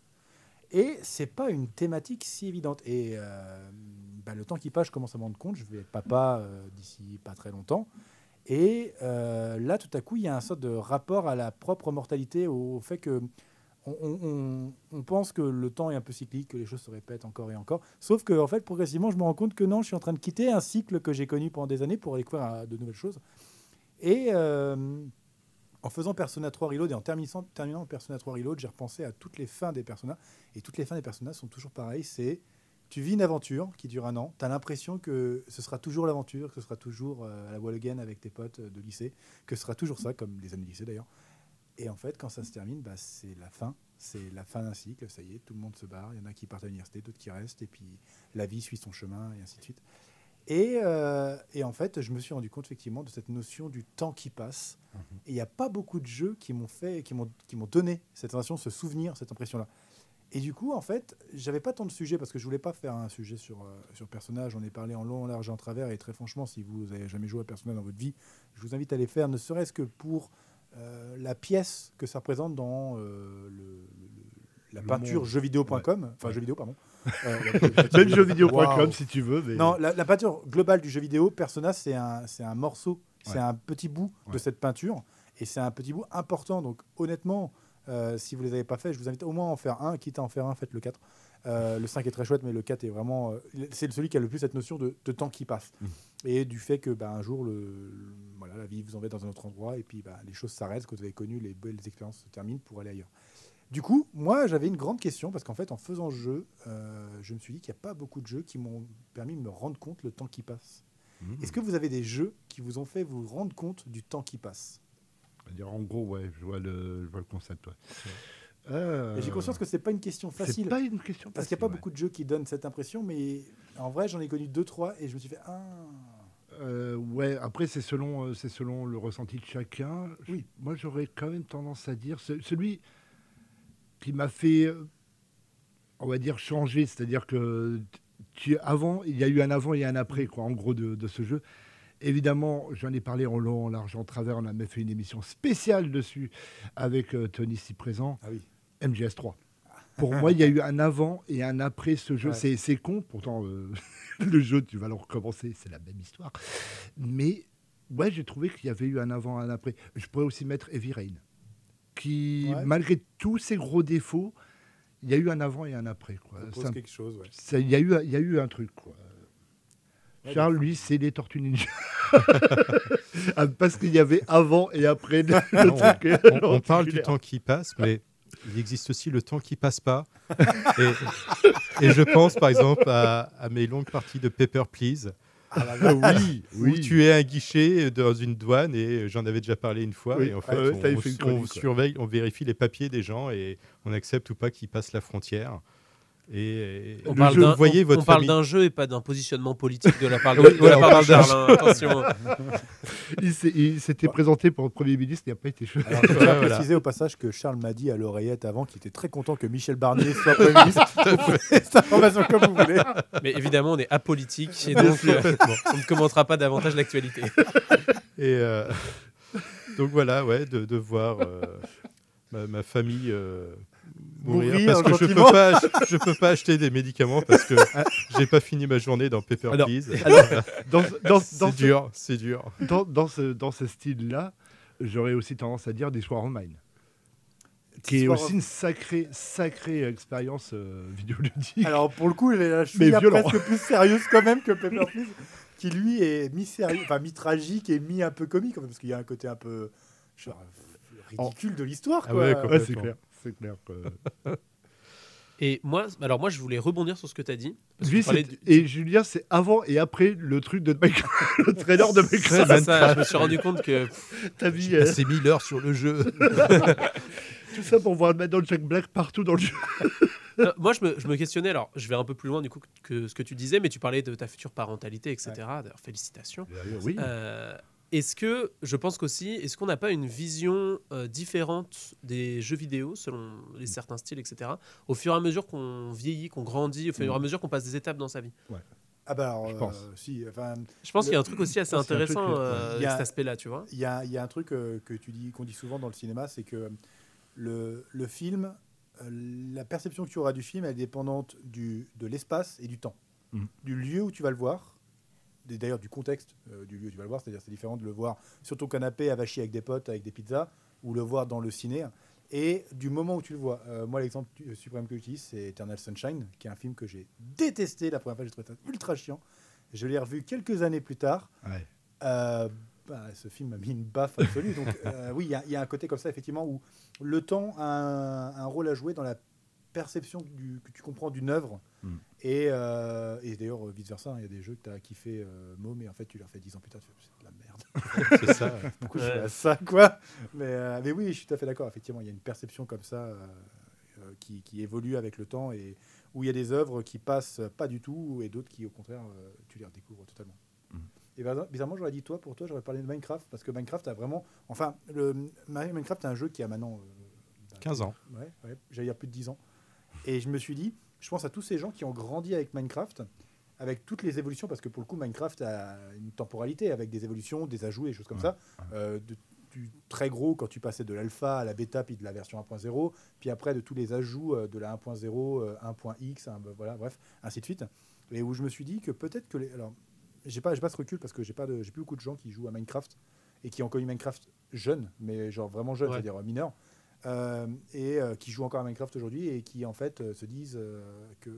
H: Et c'est pas une thématique si évidente. Et euh, bah, le temps qui passe, je commence à m'en rendre compte. Je vais être papa euh, d'ici pas très longtemps. Et euh, là, tout à coup, il y a un sorte de rapport à la propre mortalité, au fait que on, on- on- on pense que le temps est un peu cyclique, que les choses se répètent encore et encore. Sauf que, en fait, progressivement, je me rends compte que non, je suis en train de quitter un cycle que j'ai connu pendant des années pour découvrir euh, de nouvelles choses. Et, euh, En faisant Persona trois Reload et en terminant, terminant Persona trois Reload, j'ai repensé à toutes les fins des Persona. Et toutes les fins des Persona sont toujours pareilles. C'est, tu vis une aventure qui dure un an. Tu as l'impression que ce sera toujours l'aventure, que ce sera toujours euh, à la wall again avec tes potes de lycée, que ce sera toujours ça, comme les années lycée d'ailleurs. Et en fait, quand ça se termine, bah, c'est la fin. C'est la fin d'un cycle. Ça y est, tout le monde se barre. Il y en a qui partent à l'université, d'autres qui restent. Et puis, la vie suit son chemin et ainsi de suite. Et, euh, et en fait, je me suis rendu compte effectivement de cette notion du temps qui passe. Mmh. Et il n'y a pas beaucoup de jeux qui m'ont fait, qui m'ont, qui m'ont donné cette sensation, ce souvenir, cette impression-là. Et du coup, en fait, j'avais pas tant de sujets parce que je voulais pas faire un sujet sur, euh, sur Persona. J'en ai parlé en long, en large et en travers. Et très franchement, si vous n'avez jamais joué à Persona dans votre vie, je vous invite à les faire, ne serait-ce que pour euh, la pièce que ça représente dans euh, le, le, la le peinture jeuxvideo point com. Ouais. Enfin, ouais. jeuxvideo, pardon. Euh,
F: Même jeuxvideo point com wow. si tu veux. Mais...
H: Non, la, la peinture globale du jeu vidéo, Persona, c'est un, c'est un morceau, ouais. c'est un petit bout ouais. de cette peinture. Et c'est un petit bout important. Donc, honnêtement, euh, si vous ne les avez pas fait, je vous invite au moins à en faire un. Quitte à en faire un, faites le quatre. Euh, le cinq est très chouette, mais le quatre est vraiment... Euh, c'est celui qui a le plus cette notion de, de temps qui passe. Mmh. Et du fait que bah, un jour, le, le, voilà, la vie vous emmène dans un autre endroit. Et puis, bah, les choses s'arrêtent, ce que vous avez connu, les belles expériences se terminent pour aller ailleurs. Du coup, moi, j'avais une grande question, parce qu'en fait, en faisant ce jeu, euh, je me suis dit qu'il n'y a pas beaucoup de jeux qui m'ont permis de me rendre compte le temps qui passe. Mmh. Est-ce que vous avez des jeux qui vous ont fait vous rendre compte du temps qui passe ?
F: En gros, ouais, je vois le, je vois le concept. Ouais.
H: Euh... J'ai conscience que c'est pas une question facile.
F: C'est pas une question
H: parce
F: facile,
H: qu'il n'y a pas
F: ouais.
H: beaucoup de jeux qui donnent cette impression, mais en vrai, j'en ai connu deux, trois, et je me suis fait ah.
F: Euh, ouais, après c'est selon, euh, c'est selon le ressenti de chacun.
H: Oui.
F: Je, moi, j'aurais quand même tendance à dire ce, celui qui m'a fait, on va dire, changer, c'est-à-dire que tu, avant, il y a eu un avant et un après, quoi, en gros, de, de ce jeu. Évidemment, j'en ai parlé en long, en large, en travers. On a même fait une émission spéciale dessus avec euh, Tony ici présent.
H: Ah oui.
F: M G S trois. Pour moi, il y a eu un avant et un après ce jeu.
H: Ouais.
F: C'est, c'est con, pourtant, euh, le jeu, tu vas le recommencer, c'est la même histoire. Mais ouais, j'ai trouvé qu'il y avait eu un avant et un après. Je pourrais aussi mettre Heavy Rain, qui, ouais. malgré tous ses gros défauts, il y a eu un avant et un après. Quoi.
H: Ça pose ça, quelque chose, ouais.
F: Ça, il y a eu, il y a eu un truc, quoi. Ouais, Charles, lui, c'est les Tortues Ninja. Parce qu'il y avait avant et après. Le
G: on, truc, on, on parle du temps qui passe, mais il existe aussi le temps qui passe pas. et, et je pense, par exemple, à, à mes longues parties de Paper Please.
F: Ah là, oui,
G: où
F: oui.
G: tu es un guichet dans une douane, et j'en avais déjà parlé une fois.
F: Oui,
G: et en fait,
F: euh,
G: on,
F: fait
G: on, on
F: chronique,
G: surveille, on vérifie les papiers des gens et on accepte ou pas qu'ils passent la frontière. Et,
E: on parle, d'un,
G: voyez
E: on,
G: votre
E: on parle
G: famille...
E: d'un jeu et pas d'un positionnement politique de la part de,
G: oui,
E: de, la part de Charles. Hein, attention.
F: Il, s'est, il s'était ouais. présenté pour le Premier ministre, il n'a pas été choisi.
H: Alors, je tiens à préciser au passage que Charles m'a dit à l'oreillette avant qu'il était très content que Michel Barnier soit Premier ministre. Cette information comme vous voulez.
E: Mais évidemment, on est apolitique et donc euh, on ne commentera pas davantage l'actualité.
G: Et euh, donc voilà, ouais, de, de voir euh, ma, ma famille... Euh, Mourir, mourir parce que je peux pas je peux pas acheter des médicaments parce que j'ai pas fini ma journée dans Paper alors, Please.
F: Alors, dans, dans,
G: c'est
F: dans
G: dur,
F: ce,
G: c'est dur.
F: Dans, dans ce dans ce style-là, j'aurais aussi tendance à dire des Sword Online, qui est aussi of... une sacrée sacrée expérience euh, vidéoludique.
H: Alors pour le coup, je suis presque plus sérieuse quand même que Paper Please, qui lui est mi-sérieux, enfin mi-tragique et mi un peu comique parce qu'il y a un côté un peu genre, ridicule de l'histoire.
F: Ah ouais, ouais, c'est clair. C'est clair que...
E: Et moi, alors moi, je voulais rebondir sur ce que tu as dit.
F: Lui, c'est... Du... Et Julien, c'est avant et après le truc de Minecraft, le trailer de Minecraft.
E: C'est ça, je me suis rendu compte que
G: ta vie, j'ai passé mille heures sur le jeu.
F: Tout ça pour voir maintenant Jack Black partout dans le jeu.
E: Non, moi, je me, je me questionnais, alors je vais un peu plus loin du coup que ce que tu disais, mais tu parlais de ta future parentalité, et cetera. Ouais. D'ailleurs, félicitations.
F: Oui.
E: Euh, Est-ce que, je pense qu'aussi, est-ce qu'on n'a pas une vision euh, différente des jeux vidéo, selon les certains styles, et cetera, au fur et à mesure qu'on vieillit, qu'on grandit, au fur et à mesure qu'on passe des étapes dans sa vie ?
F: Ouais.
H: Ah bah alors,
F: je pense.
H: Euh, si, enfin,
E: je pense
H: le,
E: qu'il y a un truc aussi assez intéressant
F: truc,
E: euh, avec
H: a,
E: cet aspect-là, tu vois.
H: Il y a, y a un truc euh, que tu dis, qu'on dit souvent dans le cinéma, c'est que le, le film, euh, la perception que tu auras du film, elle est dépendante du, de l'espace et du temps, mm. du lieu où tu vas le voir. D'ailleurs du contexte euh, du lieu où tu vas le voir, c'est-à-dire c'est différent de le voir sur ton canapé à Vachy avec des potes, avec des pizzas, ou le voir dans le ciné, et du moment où tu le vois. Euh, moi, l'exemple suprême que j'utilise, c'est Eternal Sunshine, qui est un film que j'ai détesté la première fois, j'ai trouvé ça ultra chiant. Je l'ai revu quelques années plus tard.
F: Ouais.
H: Euh, bah, ce film m'a mis une baffe absolue. Donc euh, oui, il y, y a un côté comme ça, effectivement, où le temps a un, un rôle à jouer dans la perception du, que tu comprends d'une œuvre. Mm. Et, euh, et d'ailleurs, vice-versa, il y a des jeux que tu as kiffé euh, Mo, mais en fait, tu l'as fait dix ans plus tard, tu fais, c'est de la merde.
G: C'est ça.
H: Pourquoi je fais à ça, quoi. Mais, euh, mais oui, je suis tout à fait d'accord. Effectivement, il y a une perception comme ça euh, euh, qui, qui évolue avec le temps et où il y a des œuvres qui passent pas du tout et d'autres qui, au contraire, euh, tu les redécouvres totalement. Mm. Et bizarrement, j'aurais dit toi, pour toi, j'aurais parlé de Minecraft, parce que Minecraft a vraiment... Enfin, le, Minecraft est un jeu qui a maintenant... Euh,
G: quinze ans.
H: Ouais, ouais, j'allais dire plus de dix ans. Et je me suis dit, je pense à tous ces gens qui ont grandi avec Minecraft, avec toutes les évolutions, parce que pour le coup, Minecraft a une temporalité, avec des évolutions, des ajouts et des choses comme ouais, ça. Ouais. Euh, de, du très gros, quand tu passais de l'alpha à la bêta, puis de la version un point zéro, puis après de tous les ajouts euh, de la un point zéro, euh, un point X, hein, voilà, bref, ainsi de suite. Et où je me suis dit que peut-être que... Les, alors, j'ai pas, j'ai pas ce recul, parce que j'ai pas de, j'ai plus beaucoup de gens qui jouent à Minecraft, et qui ont connu Minecraft jeune, mais genre vraiment jeune, ouais. c'est-à-dire mineur. Euh, et euh, qui jouent encore à Minecraft aujourd'hui et qui en fait euh, se disent euh, qu'il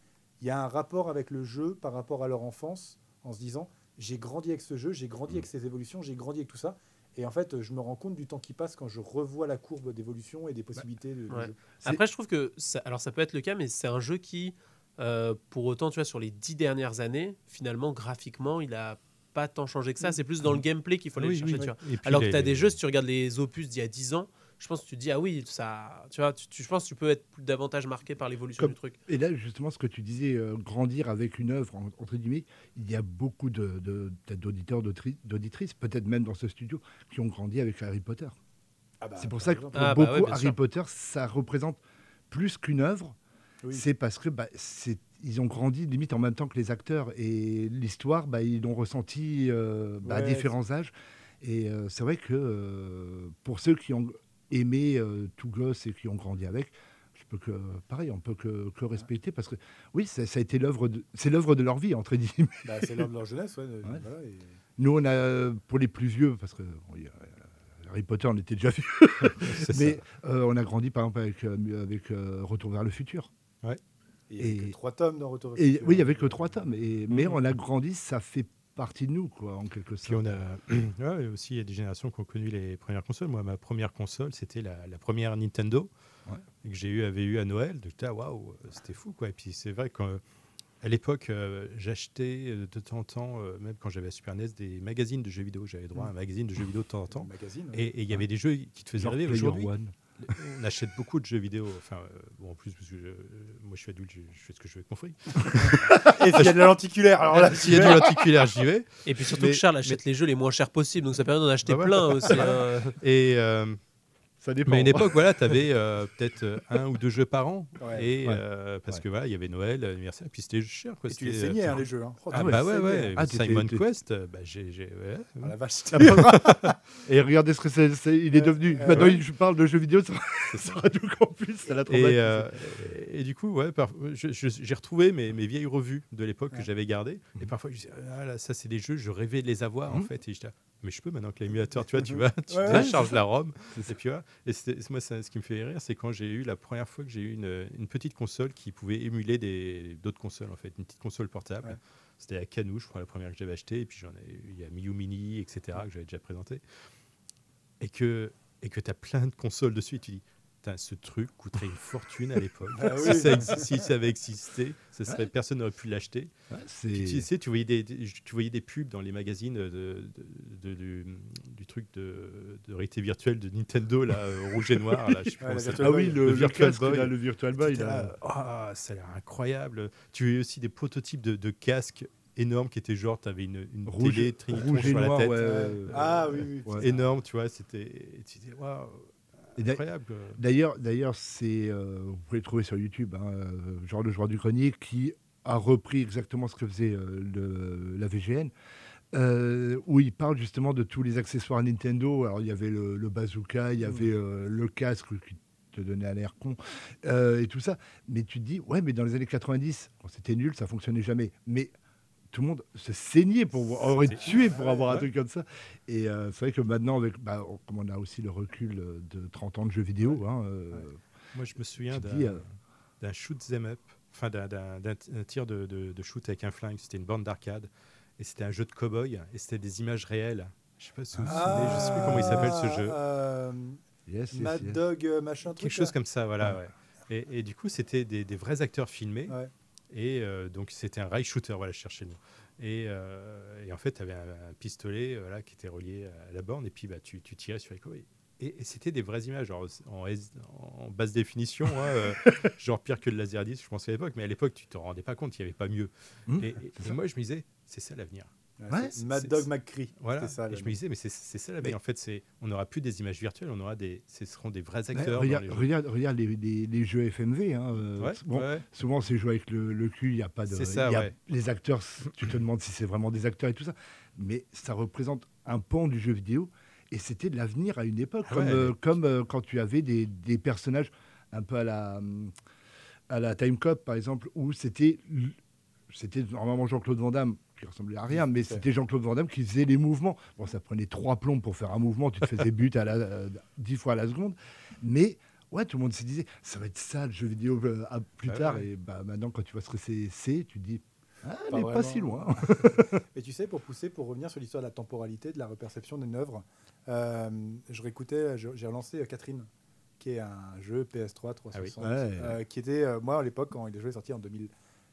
H: y a un rapport avec le jeu par rapport à leur enfance en se disant j'ai grandi avec ce jeu, j'ai grandi mmh. avec ses évolutions, j'ai grandi avec tout ça et en fait je me rends compte du temps qui passe quand je revois la courbe d'évolution et des possibilités de, de
E: ouais.
H: jeu.
E: Après je trouve que ça, alors ça peut être le cas mais c'est un jeu qui euh, pour autant tu vois sur les dix dernières années finalement graphiquement il a pas tant changé que ça, c'est plus dans le gameplay qu'il faut aller oui, chercher oui, tu oui. vois. Alors que tu as des jeux si tu regardes les opus d'il y a dix ans je pense que tu te dis ah oui ça tu vois tu, tu je pense que tu peux être plus davantage marqué par l'évolution Comme, du truc.
F: Et là justement ce que tu disais euh, grandir avec une œuvre entre guillemets, il y a beaucoup de, de peut-être d'auditeurs d'auditrices peut-être même dans ce studio qui ont grandi avec Harry Potter. Ah bah, c'est pour ça que pour ah beaucoup bah ouais, Harry sûr. Potter ça représente plus qu'une œuvre. Oui. C'est parce que bah, c'est ils ont grandi limite en même temps que les acteurs et l'histoire bah, ils l'ont ressenti euh, bah, ouais, à différents c'est... âges et euh, c'est vrai que euh, pour ceux qui ont aimé euh, tout gosse et qui ont grandi avec, je peux que pareil, on peut que, que respecter parce que oui, ça, ça a été l'œuvre de, c'est l'œuvre de leur vie entre guillemets.
H: Bah, c'est l'œuvre de leur jeunesse, ouais. ouais. Voilà, et...
F: Nous, on a pour les plus vieux parce que oui, Harry Potter, on était déjà vieux, mais euh, on a grandi par exemple avec avec euh, Retour vers le futur.
H: Ouais. Et il y avait que trois tomes dans Retour vers
F: le
H: futur.
F: Et, oui, il y avait que trois tomes, et, mais mmh. on a grandi, ça fait partie de nous, quoi, en quelque sorte.
G: Puis on a ouais, aussi il y a des générations qui ont connu les premières consoles. Moi, ma première console, c'était la, la première Nintendo ouais. que j'ai eu, avait eu à Noël. Donc, ah, waouh, c'était fou, quoi. Et puis c'est vrai qu'à l'époque, euh, j'achetais de temps en temps, euh, même quand j'avais la Super N E S, des magazines de jeux vidéo. J'avais droit à un magazine de jeux vidéo de temps en temps.
H: Magazine, ouais.
G: Et il y avait des jeux qui te faisaient rêver. Aujourd'hui, on achète beaucoup de jeux vidéo. Enfin, euh, bon, en plus, parce que je, euh, moi, je suis adulte, je, je fais ce que je veux avec mon fric.
H: Et s'il y a de la lenticulaire, alors là,
G: s'il y a de la lenticulaire, j'y vais.
E: Et puis surtout mais, que Charles achète mais... les jeux les moins chers possibles, donc ça permet d'en acheter bah ouais. plein aussi. Hein.
G: Et euh, ça dépend. Mais à une époque, voilà, tu avais euh, peut-être un ou deux jeux par an. Ouais. Et, ouais. Euh, parce ouais. que voilà, il y avait Noël, l'anniversaire, puis c'était cher. Quoi.
H: Et tu les saignais, hein, les jeux. Hein.
G: Oh, ah, bah ouais, ouais. Ah, Simon Quest, bah, j'ai. j'ai ouais.
H: Ah, la vache.
F: Et regardez ce que c'est, c'est il est devenu. Euh, Maintenant, ouais. je parle de jeux vidéo sur Radio Campus, c'est la
G: et, euh, et du coup, ouais, par, je, je, j'ai retrouvé mes, mes vieilles revues de l'époque ouais. que j'avais gardées. Mmh. Et parfois, je disais, ah là, ça, c'est des jeux, je rêvais de les avoir, mmh. en fait. Et je disais, mais je peux maintenant que l'émulateur, tu vois, tu vas, tu ouais, télécharges ouais, la ROM. Et puis, voilà. Et c'était, moi, ça, ce qui me fait rire, c'est quand j'ai eu la première fois que j'ai eu une, une petite console qui pouvait émuler des, d'autres consoles, en fait. Une petite console portable. Ouais. C'était la Canou, je crois, la première que j'avais achetée. Et puis, j'en ai, il y a Miu Mini, et cetera, que j'avais déjà présenté. Et que et que tu as plein de consoles dessus, et tu dis, ce truc coûterait une fortune à l'époque. Ah oui. si, ça exi- si ça avait existé, ça serait, ouais. personne n'aurait pu l'acheter. Ouais, c'est... Tu, tu sais, tu voyais, des, des, tu voyais des pubs dans les magazines de, de, de, de, du, du truc de, de réalité virtuelle de Nintendo, là, rouge et noir. Là, je sais
F: ouais, ah oui, le, le Virtual Boy. Là, le Virtual Boy. Là.
G: Ah, ça a l'air incroyable. Tu voyais aussi des prototypes de, de casques énorme qui était genre, tu avais une, une
F: rouge,
G: télé
F: rouge et
G: sur
F: noir,
G: la tête.
F: Ouais,
G: euh,
H: ah oui, oui.
G: Ouais. Énorme, tu vois, c'était... Tu disais, waouh, incroyable.
F: D'ailleurs, d'ailleurs c'est, euh, vous pouvez le trouver sur YouTube, hein, genre le joueur du grenier qui a repris exactement ce que faisait euh, le, la V G N, euh, où il parle justement de tous les accessoires Nintendo. Alors, il y avait le, le bazooka, il y avait euh, le casque qui te donnait à l'air con, euh, et tout ça. Mais tu te dis, ouais, mais dans les années quatre-vingt-dix, bon, c'était nul, ça fonctionnait jamais. Mais tout le monde se saignait pour voir, aurait tué pour avoir ouais, un truc ouais. comme ça. Et euh, c'est vrai que maintenant, avec, bah, on, comme on a aussi le recul de trente ans de jeux vidéo.
G: Ouais.
F: Hein, euh,
G: ouais. Moi, je me souviens d'un,
F: dis, euh...
G: d'un shoot 'em up, enfin d'un, d'un, d'un tir de, de, de shoot avec un flingue. C'était une borne d'arcade et c'était un jeu de cow-boy et c'était des images réelles. Je sais pas si vous vous souvenez, je sais plus comment il s'appelle ce jeu.
H: Euh,
F: Yes, yes,
H: Mad
F: yes.
H: Dog, euh, machin, truc.
G: Quelque chose
H: là.
G: comme ça, voilà. Ouais. Et, et du coup, c'était des, des vrais acteurs filmés.
H: Ouais.
G: Et euh, donc, c'était un rail shooter, voilà, je cherchais le nom. Et, euh, et en fait, tu avais un, un pistolet voilà, qui était relié à la borne, et puis bah, tu, tu tirais sur les coups. Et, et c'était des vraies images, genre en, S- en basse définition, hein, euh, genre pire que le Laserdisc, je pense à l'époque. Mais à l'époque, tu te rendais pas compte, il n'y avait pas mieux.
F: Mmh,
G: et, et- et moi, je me disais, c'est ça l'avenir.
H: Ouais,
F: Ouais,
H: c'est Mad
G: c'est-
H: Dog
G: c'est-
H: McCree.
G: Voilà.
H: C'était ça.
G: et
H: le
G: je me
H: nom.
G: disais, mais c'est, c'est ça l'avenir.
F: Mais-
G: En fait, c'est, on n'aura plus des images virtuelles, on aura des, ce seront des vrais
F: Ouais,
G: acteurs.
F: regarde,
G: dans les jeux.
F: regarde, regarde les, les- les jeux F M V. Hein, euh,
G: Ouais,
F: bon,
G: ouais.
F: Souvent, c'est joué avec le, le cul, il n'y a pas de.
G: C'est ça,
F: il y a-
G: ouais.
F: Les acteurs, tu te demandes si c'est vraiment des acteurs et tout ça. Mais ça représente un pan du jeu vidéo. Et c'était de l'avenir à une époque.
G: Ah
F: comme
G: ouais,
F: euh,
G: mais-
F: comme euh, quand tu avais des, des personnages un peu à la, hum, à la Time Cop, par exemple, où c'était. l- C'était normalement Jean-Claude Van Damme, qui ressemblait à rien, mais
H: C'est-
F: c'était Jean-Claude Van Damme qui faisait les mouvements. Bon, ça prenait trois plombs pour faire un mouvement, tu te faisais but à la, euh, dix fois à la seconde. Mais ouais, tout le monde se disait, ça va être ça le jeu vidéo euh, à- plus
G: Ouais,
F: tard.
G: ouais.
F: Et bah, maintenant, quand tu vois ce que c'est, c'est, tu te dis, ah, elle
H: Pas
F: n'est pas
H: vraiment.
F: si loin.
H: Mais tu sais, pour pousser, pour revenir sur l'histoire de la temporalité, de la reperception d'une œuvre, euh, je réécoutais, je- j'ai relancé euh, Catherine, qui est un jeu P S trois trois cent soixante,
F: Ah oui. Ouais.
H: euh, qui était, euh, moi à l'époque, quand il est joué, sorti en deux mille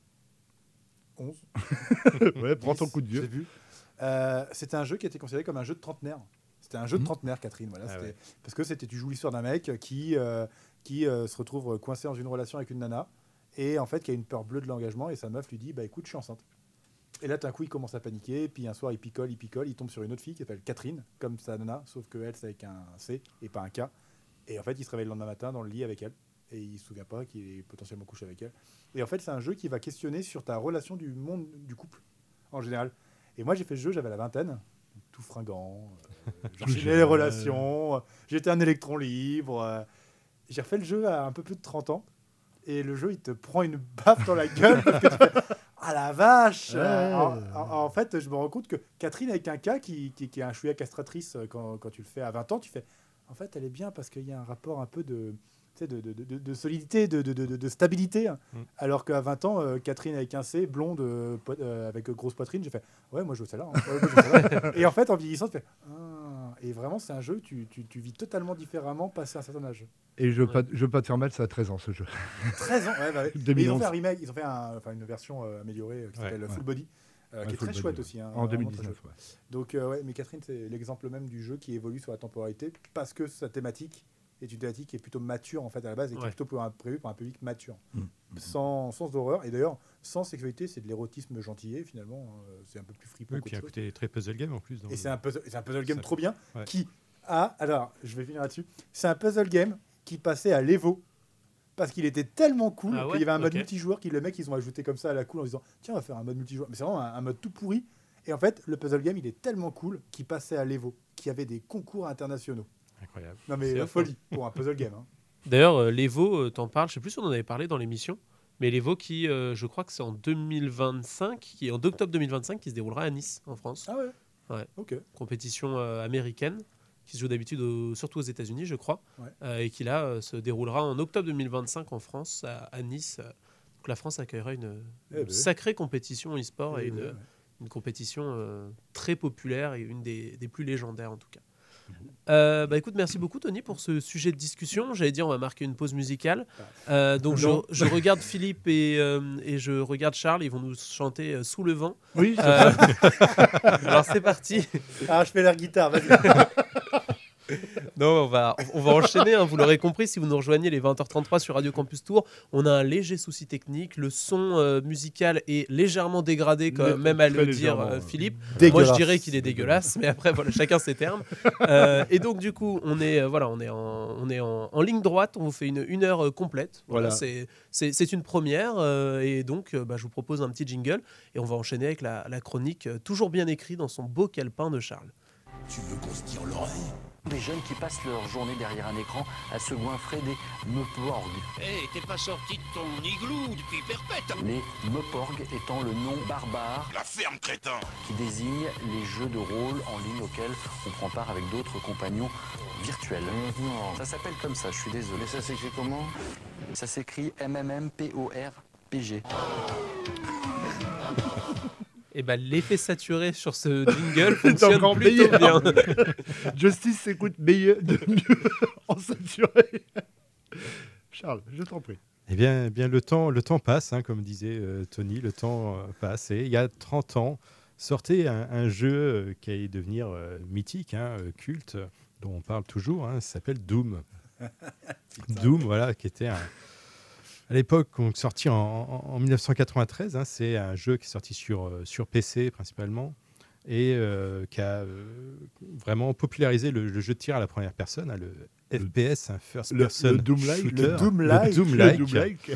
H: onze.
F: Ouais, prends ton
H: dix,
F: coup de
H: j'ai
F: vieux.
H: vu. Euh, c'était un jeu qui était considéré comme un jeu de trentenaire. C'était un jeu de
F: Mhm.
H: trentenaire, Catherine. Voilà,
G: Ah
H: c'était-
G: ouais.
H: Parce que c'était, tu joues l'histoire d'un mec qui, euh, qui euh, se retrouve coincé dans une relation avec une nana et en fait qui a une peur bleue de l'engagement et sa meuf lui dit bah écoute, je suis enceinte. Et là, d'un coup, il commence à paniquer. Puis un soir, il picole, il picole, il tombe sur une autre fille qui s'appelle Catherine, comme sa nana, sauf que elle, c'est avec un C et pas un K. Et en fait, il se réveille le lendemain matin dans le lit avec elle. Et il se souvient pas qu'il est potentiellement couché avec elle. Et en fait, c'est un jeu qui va questionner sur ta relation du monde du couple, en général. Et moi, j'ai fait ce jeu, j'avais la vingtaine, tout fringant. Euh, J'enchaînais les relations. euh, J'étais un électron libre. euh. J'ai refait le jeu à un peu plus de trente ans. Et le jeu, il te prend une baffe dans la gueule parce que tu fais ah la vache.
F: Ouais.
H: en, en- en fait, je me rends compte que Catherine avec un K qui, qui, qui est un chouïa castratrice euh, quand, quand tu le fais à vingt ans, tu fais en fait, elle est bien parce qu'il y a un rapport un peu de, tu sais, de, de, de, de solidité, de, de, de, de stabilité. hein.
G: Mm.
H: Alors qu'à vingt ans, euh, Catherine avec un C, blonde, euh, po- euh, avec euh, grosse poitrine, j'ai fait ouais, moi je veux celle-là. hein. Ouais, moi, je veux celle-là. Et en fait, en vieillissant, tu fais ah. Et vraiment, c'est un jeu, tu, tu, tu vis totalement différemment passé un certain âge.
F: Et je veux, pas, je veux pas te faire mal, ça a treize ans ce jeu.
H: treize ans, ouais, bah, ouais.
F: deux
H: Mais
F: mille
H: ils ont
F: onze.
H: fait un remake, ils ont fait un- enfin, une version euh, améliorée euh, qui
G: Ouais,
H: s'appelle
F: ouais.
H: Full Body, euh,
F: Ouais,
H: qui est
F: Full
H: très
F: Body,
H: chouette
F: ouais.
H: aussi. hein,
F: En
H: vraiment
F: deux mille
H: très
F: dix-neuf,
H: chouette.
F: ouais.
H: Donc, euh, ouais, mais Catherine, c'est l'exemple même du jeu qui évolue sur la temporalité parce que sa thématique est une thématique qui est plutôt mature en fait à la base et qui
E: Ouais.
H: est plutôt pour un- prévue pour un public mature,
F: Mm.
H: sans, sans horreur. Et d'ailleurs, sans sexualité, c'est de l'érotisme gentillet finalement. hein, c'est un peu plus fripon.
G: Oui,
H: qu'autre
G: puis un
H: chose.
G: côté très puzzle game en plus. dans
H: Et
G: le-
H: c'est un puzzle, c'est un puzzle game
G: Ça-
H: trop bien
G: ouais.
H: qui a. Alors, je vais finir là-dessus. C'est un puzzle game qui passait à l'Evo parce qu'il était tellement cool
E: Ah ouais,
H: qu'il y avait un mode
E: ok.
H: multijoueur qui le mec ils ont ajouté comme ça à la cool en disant tiens on va faire un mode multijoueur. Mais c'est vraiment un, un mode tout pourri. Et en fait, le puzzle game il est tellement cool qu'il passait à l'Evo, qui avait des concours internationaux.
G: Incroyable.
H: Non mais
E: C'est
H: la
E: la
H: folie pour un puzzle game. hein.
E: D'ailleurs, euh, l'Evo, euh, t'en parles, je sais plus si on en avait parlé dans l'émission, mais l'Evo qui, euh, je crois que c'est en deux mille vingt-cinq, qui est en octobre deux mille vingt-cinq, qui se déroulera à Nice, en France.
H: Ah ouais.
E: Ouais.
H: Ok.
E: Compétition euh, américaine, qui se joue d'habitude au- surtout aux États-Unis, je crois,
H: Ouais.
E: euh, et qui là euh, se déroulera en octobre deux mille vingt-cinq en France, à, à Nice. Donc la France accueillera une,
H: Eh
E: une
H: ben.
E: sacrée compétition e-sport et
H: Eh
E: une,
H: ben, ouais.
E: une compétition euh, très populaire et une des, des plus légendaires en tout cas.
H: Mhm.
E: Euh, bah écoute, merci beaucoup Tony pour ce sujet de discussion. J'allais dire on va marquer une pause musicale. Euh, donc je,
F: Non.
E: je regarde Philippe et, euh, et je regarde Charles. Ils vont nous chanter euh, Sous le vent.
F: Oui,
E: Euh, alors c'est parti.
H: Ah je fais l'air guitare. Vas-y.
E: Non, on va, on va enchaîner. hein. Vous l'aurez compris, si vous nous rejoignez les vingt heures trente-trois sur Radio Campus Tour, on a un léger souci technique. Le son euh, musical est légèrement dégradé, quand
F: Mais-
E: même à
F: très
E: le dire,
F: légèrement,
E: euh,
F: ouais.
E: Philippe. Moi, je
H: Dégueulasse.
E: dirais qu'il est dégueulasse, mais après, voilà, chacun ses termes. Euh, et donc, du coup, on est, euh, voilà, on est, en, on est en, en ligne droite. On vous fait une, une heure euh, complète. Voilà,
F: Voilà.
E: c'est, c'est, c'est une première. euh, et donc, euh, bah, je vous propose un petit jingle. Et on va enchaîner avec la, la chronique, euh, toujours bien écrite dans son beau calepin de Charles.
C: Tu veux qu'on se tire l'oreille?
I: Des jeunes qui passent leur journée derrière un écran à se goinfrer des meuporgs.
C: Hé, t'es pas sorti de ton igloo depuis perpète.
I: Les meuporgs étant le nom barbare
C: La ferme, crétin.
I: qui désigne les jeux de rôle en ligne auxquels on prend part avec d'autres compagnons virtuels.
C: Non.
I: Ça s'appelle comme ça, je suis désolé.
C: Mais ça s'écrit comment?
I: Ça s'écrit M M M P O R P G.
E: Et bah, l'effet saturé sur ce jingle fonctionne
F: encore
E: plutôt
F: meilleur.
E: bien.
F: Justice s'écoute meilleur, de mieux en saturé. Charles, je t'en prie.
G: Eh bien, eh bien le, temps, le temps passe, hein, comme disait euh, Tony, le temps euh, passe. Et il y a trente ans, sortait un, un jeu euh, qui allait devenir euh, mythique, hein, euh, culte, dont on parle toujours, hein, ça s'appelle Doom. Doom, voilà, qui était un, à l'époque donc, sorti en, en, en dix-neuf cent quatre-vingt-treize. Hein, c'est un jeu qui est sorti sur, euh, sur P C principalement et euh, qui a euh, vraiment popularisé le, le jeu de tir à la première personne, hein, le F P S, un first
F: Le-
G: person
F: le Doom-like,
G: shooter.
F: le Doom-like,
G: Le Doom-like.
F: le Doom-like.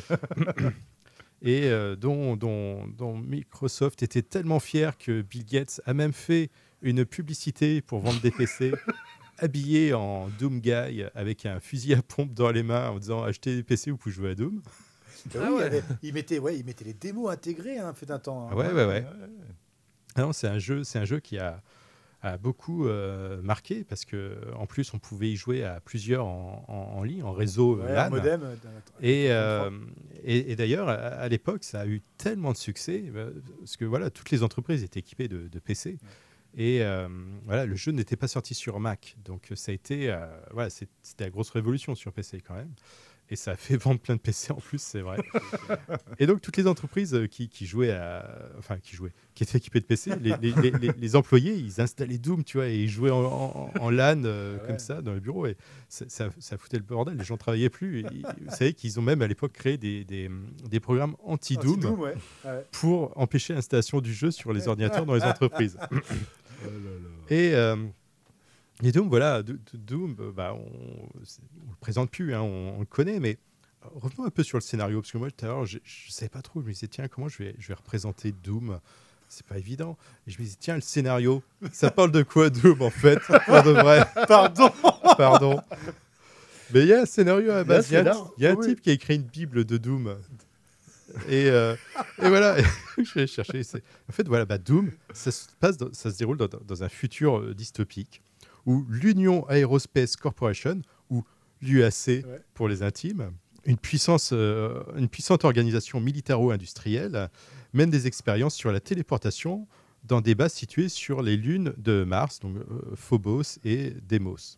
G: Et euh, dont, dont, dont Microsoft était tellement fier que Bill Gates a même fait une publicité pour vendre des P C habillé en Doom Guy avec un fusil à pompe dans les mains en disant achetez des P C, vous pouvez jouer à Doom.
H: Ah oui, il, y avait- il mettait, ouais, il mettait les démos intégrées, hein, fait un temps. hein.
G: Ah ouais, ouais, ouais. Ah non, c'est un jeu, c'est un jeu qui a, a beaucoup euh, marqué parce que en plus on pouvait y jouer à plusieurs en, en, en ligne, en réseau
H: Ouais,
G: LAN.
H: un modem. euh, d'un-
G: Et, euh, et, et d'ailleurs, à, à l'époque, ça a eu tellement de succès euh, parce que voilà, toutes les entreprises étaient équipées de, de P C. Et euh, voilà, le jeu n'était pas sorti sur Mac, donc ça a été, euh, voilà, c'est- c'était la grosse révolution sur P C quand même. Et ça a fait vendre plein de P C en plus, c'est vrai. Et donc toutes les entreprises euh, qui, qui jouaient, à, enfin qui jouaient, qui étaient équipées de P C, les, les, les, les- les employés, ils installaient Doom, tu vois, et ils jouaient en, en, en LAN euh,
H: Ouais.
G: comme ça dans le bureau. Et ça, ça, ça foutait le bordel. Les gens travaillaient plus. Et, vous savez qu'ils ont même à l'époque créé des, des, des programmes anti-Doom
H: Anti-Doom, ouais. Ouais.
G: pour empêcher l'installation du jeu sur les ordinateurs dans les entreprises.
F: Oh là là.
G: Et, euh, et Doom, voilà, Do- Do- Doom, euh, bah, on ne le présente plus, hein, on, on le connaît, mais euh, revenons un peu sur le scénario, parce que moi, tout à l'heure, je ne savais pas trop, je me disais, tiens, comment je vais, je vais représenter Doom? C'est pas évident. Et je me disais, tiens, le scénario, ça parle de quoi Doom, en fait, pour de vrai?
H: Pardon.
G: Pardon. Mais il y a un scénario à la base, il y a, un-
F: scénar,
G: il y a un
F: oui.
G: type qui a écrit une bible de Doom. Et, euh, et voilà, je vais chercher. c'est- En fait, voilà, bah, Doom, ça se, passe dans- ça se déroule dans, dans un futur euh, dystopique où l'Union Aerospace Corporation, ou l'U A C
H: Ouais.
G: pour les intimes, une, puissance, euh, une puissante organisation militaro-industrielle, mène des expériences sur la téléportation dans des bases situées sur les lunes de Mars, donc euh, Phobos et Deimos.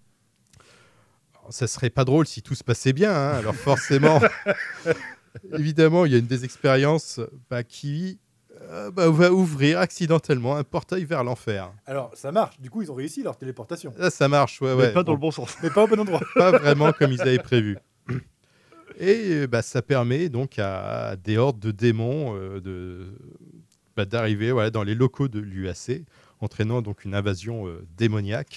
G: Alors, ça serait pas drôle si tout se passait bien, hein, alors forcément, évidemment, il y a une des expériences bah, qui euh, bah, va ouvrir accidentellement un portail vers l'enfer.
H: Alors, ça marche. Du coup, ils ont réussi leur téléportation.
G: Là, ça marche, ouais,
F: Mais
G: ouais.
F: pas dans
G: Bon,
F: le bon sens.
H: Mais pas au bon endroit.
G: pas vraiment comme ils avaient prévu. Et euh, bah, ça permet donc à, à des hordes de démons euh, de, bah, d'arriver voilà, dans les locaux de l'U A C, entraînant donc une invasion euh, démoniaque.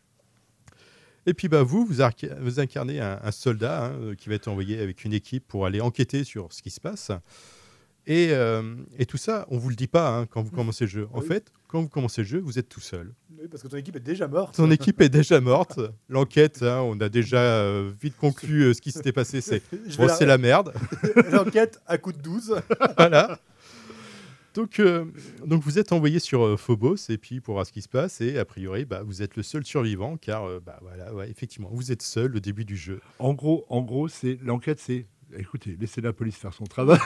G: Et puis bah, vous, vous, arca- vous incarnez un, un soldat hein, euh, qui va être envoyé avec une équipe pour aller enquêter sur ce qui se passe. Et, euh, et tout ça, on ne vous le dit pas hein, quand vous commencez le jeu. En
H: Oui.
G: fait, quand vous commencez le jeu, vous êtes tout seul.
H: Oui, parce que ton équipe est déjà morte.
G: Ton équipe est déjà morte. L'enquête, hein, on a déjà euh, vite conclu euh, ce qui s'était passé. C'est
H: Je
G: bon,
H: vais la-
G: c'est la merde.
H: L'enquête à coup de douze.
G: Voilà. Donc, euh, donc vous êtes envoyé sur euh, Phobos et puis pour voir ce qui se passe et a priori bah, vous êtes le seul survivant car euh, bah, voilà, ouais, effectivement vous êtes seul au début du jeu.
F: En gros, en gros, c'est l'enquête, c'est écoutez, laissez la police faire son travail.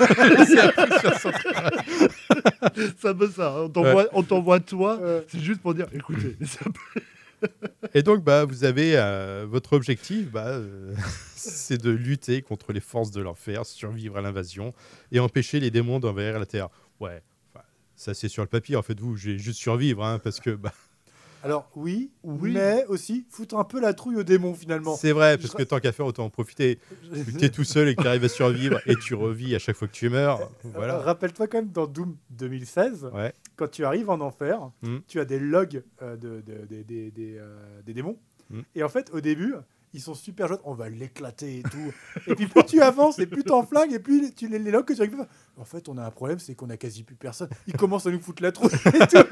F: C'est un peu ça. hein. On t'envoie, on t'envoie toi.
H: Euh,
F: C'est juste pour dire, écoutez, laissez la police-
G: Et donc bah, vous avez euh, votre objectif, bah, euh, c'est de lutter contre les forces de l'enfer, survivre à l'invasion et empêcher les démons d'envahir la Terre. Ouais, enfin, ça c'est sur le papier en fait. Vous, j'ai juste survivre hein, parce que bah,
H: Alors, oui,
F: Oui.
H: mais aussi foutre un peu la trouille aux démons finalement.
G: c'est vrai
H: Je
G: parce
H: ra-
G: que tant qu'à faire autant en profiter. Tu es tout seul et que tu arrives à survivre et tu revis à chaque fois que tu meurs.
H: Euh,
G: Voilà.
H: Rappelle-toi quand même dans Doom deux mille seize,
G: Ouais.
H: quand tu arrives en enfer,
G: Mm.
H: tu as des logs euh, de, de- de- de- des, euh, des démons.
G: Mm.
H: Et en fait, au début, ils sont super jeunes. On va l'éclater et tout. Et puis plus tu avances et plus t'en flingues et plus tu, les, les logs que tu récupères. En fait, on a un problème, c'est qu'on a quasi plus personne. Ils commencent à nous foutre la trouille et tout.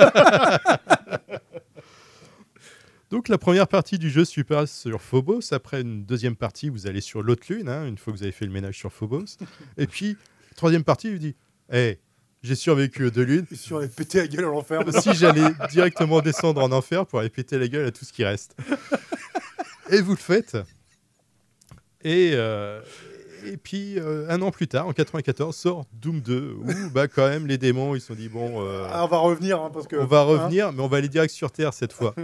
G: Donc la première partie du jeu se passe sur Phobos. Après une deuxième partie, vous allez sur l'autre lune, hein, une fois que vous avez fait le ménage sur Phobos. Et puis, troisième partie, il vous dit « Hey, j'ai survécu aux deux lunes.
H: Et sur les péter la gueule à l'enfer.
G: Si j'allais directement descendre en enfer pour aller péter la gueule à tout ce qui reste. » Et vous le faites. Et, euh, Et puis, euh, un an plus tard, en quatre-vingt-quatorze, sort Doom deux, où bah, quand même les démons, ils se sont dit, bon... Euh,
H: ah, on va revenir, hein, parce que...
G: On va revenir, hein mais on va aller direct sur Terre cette fois.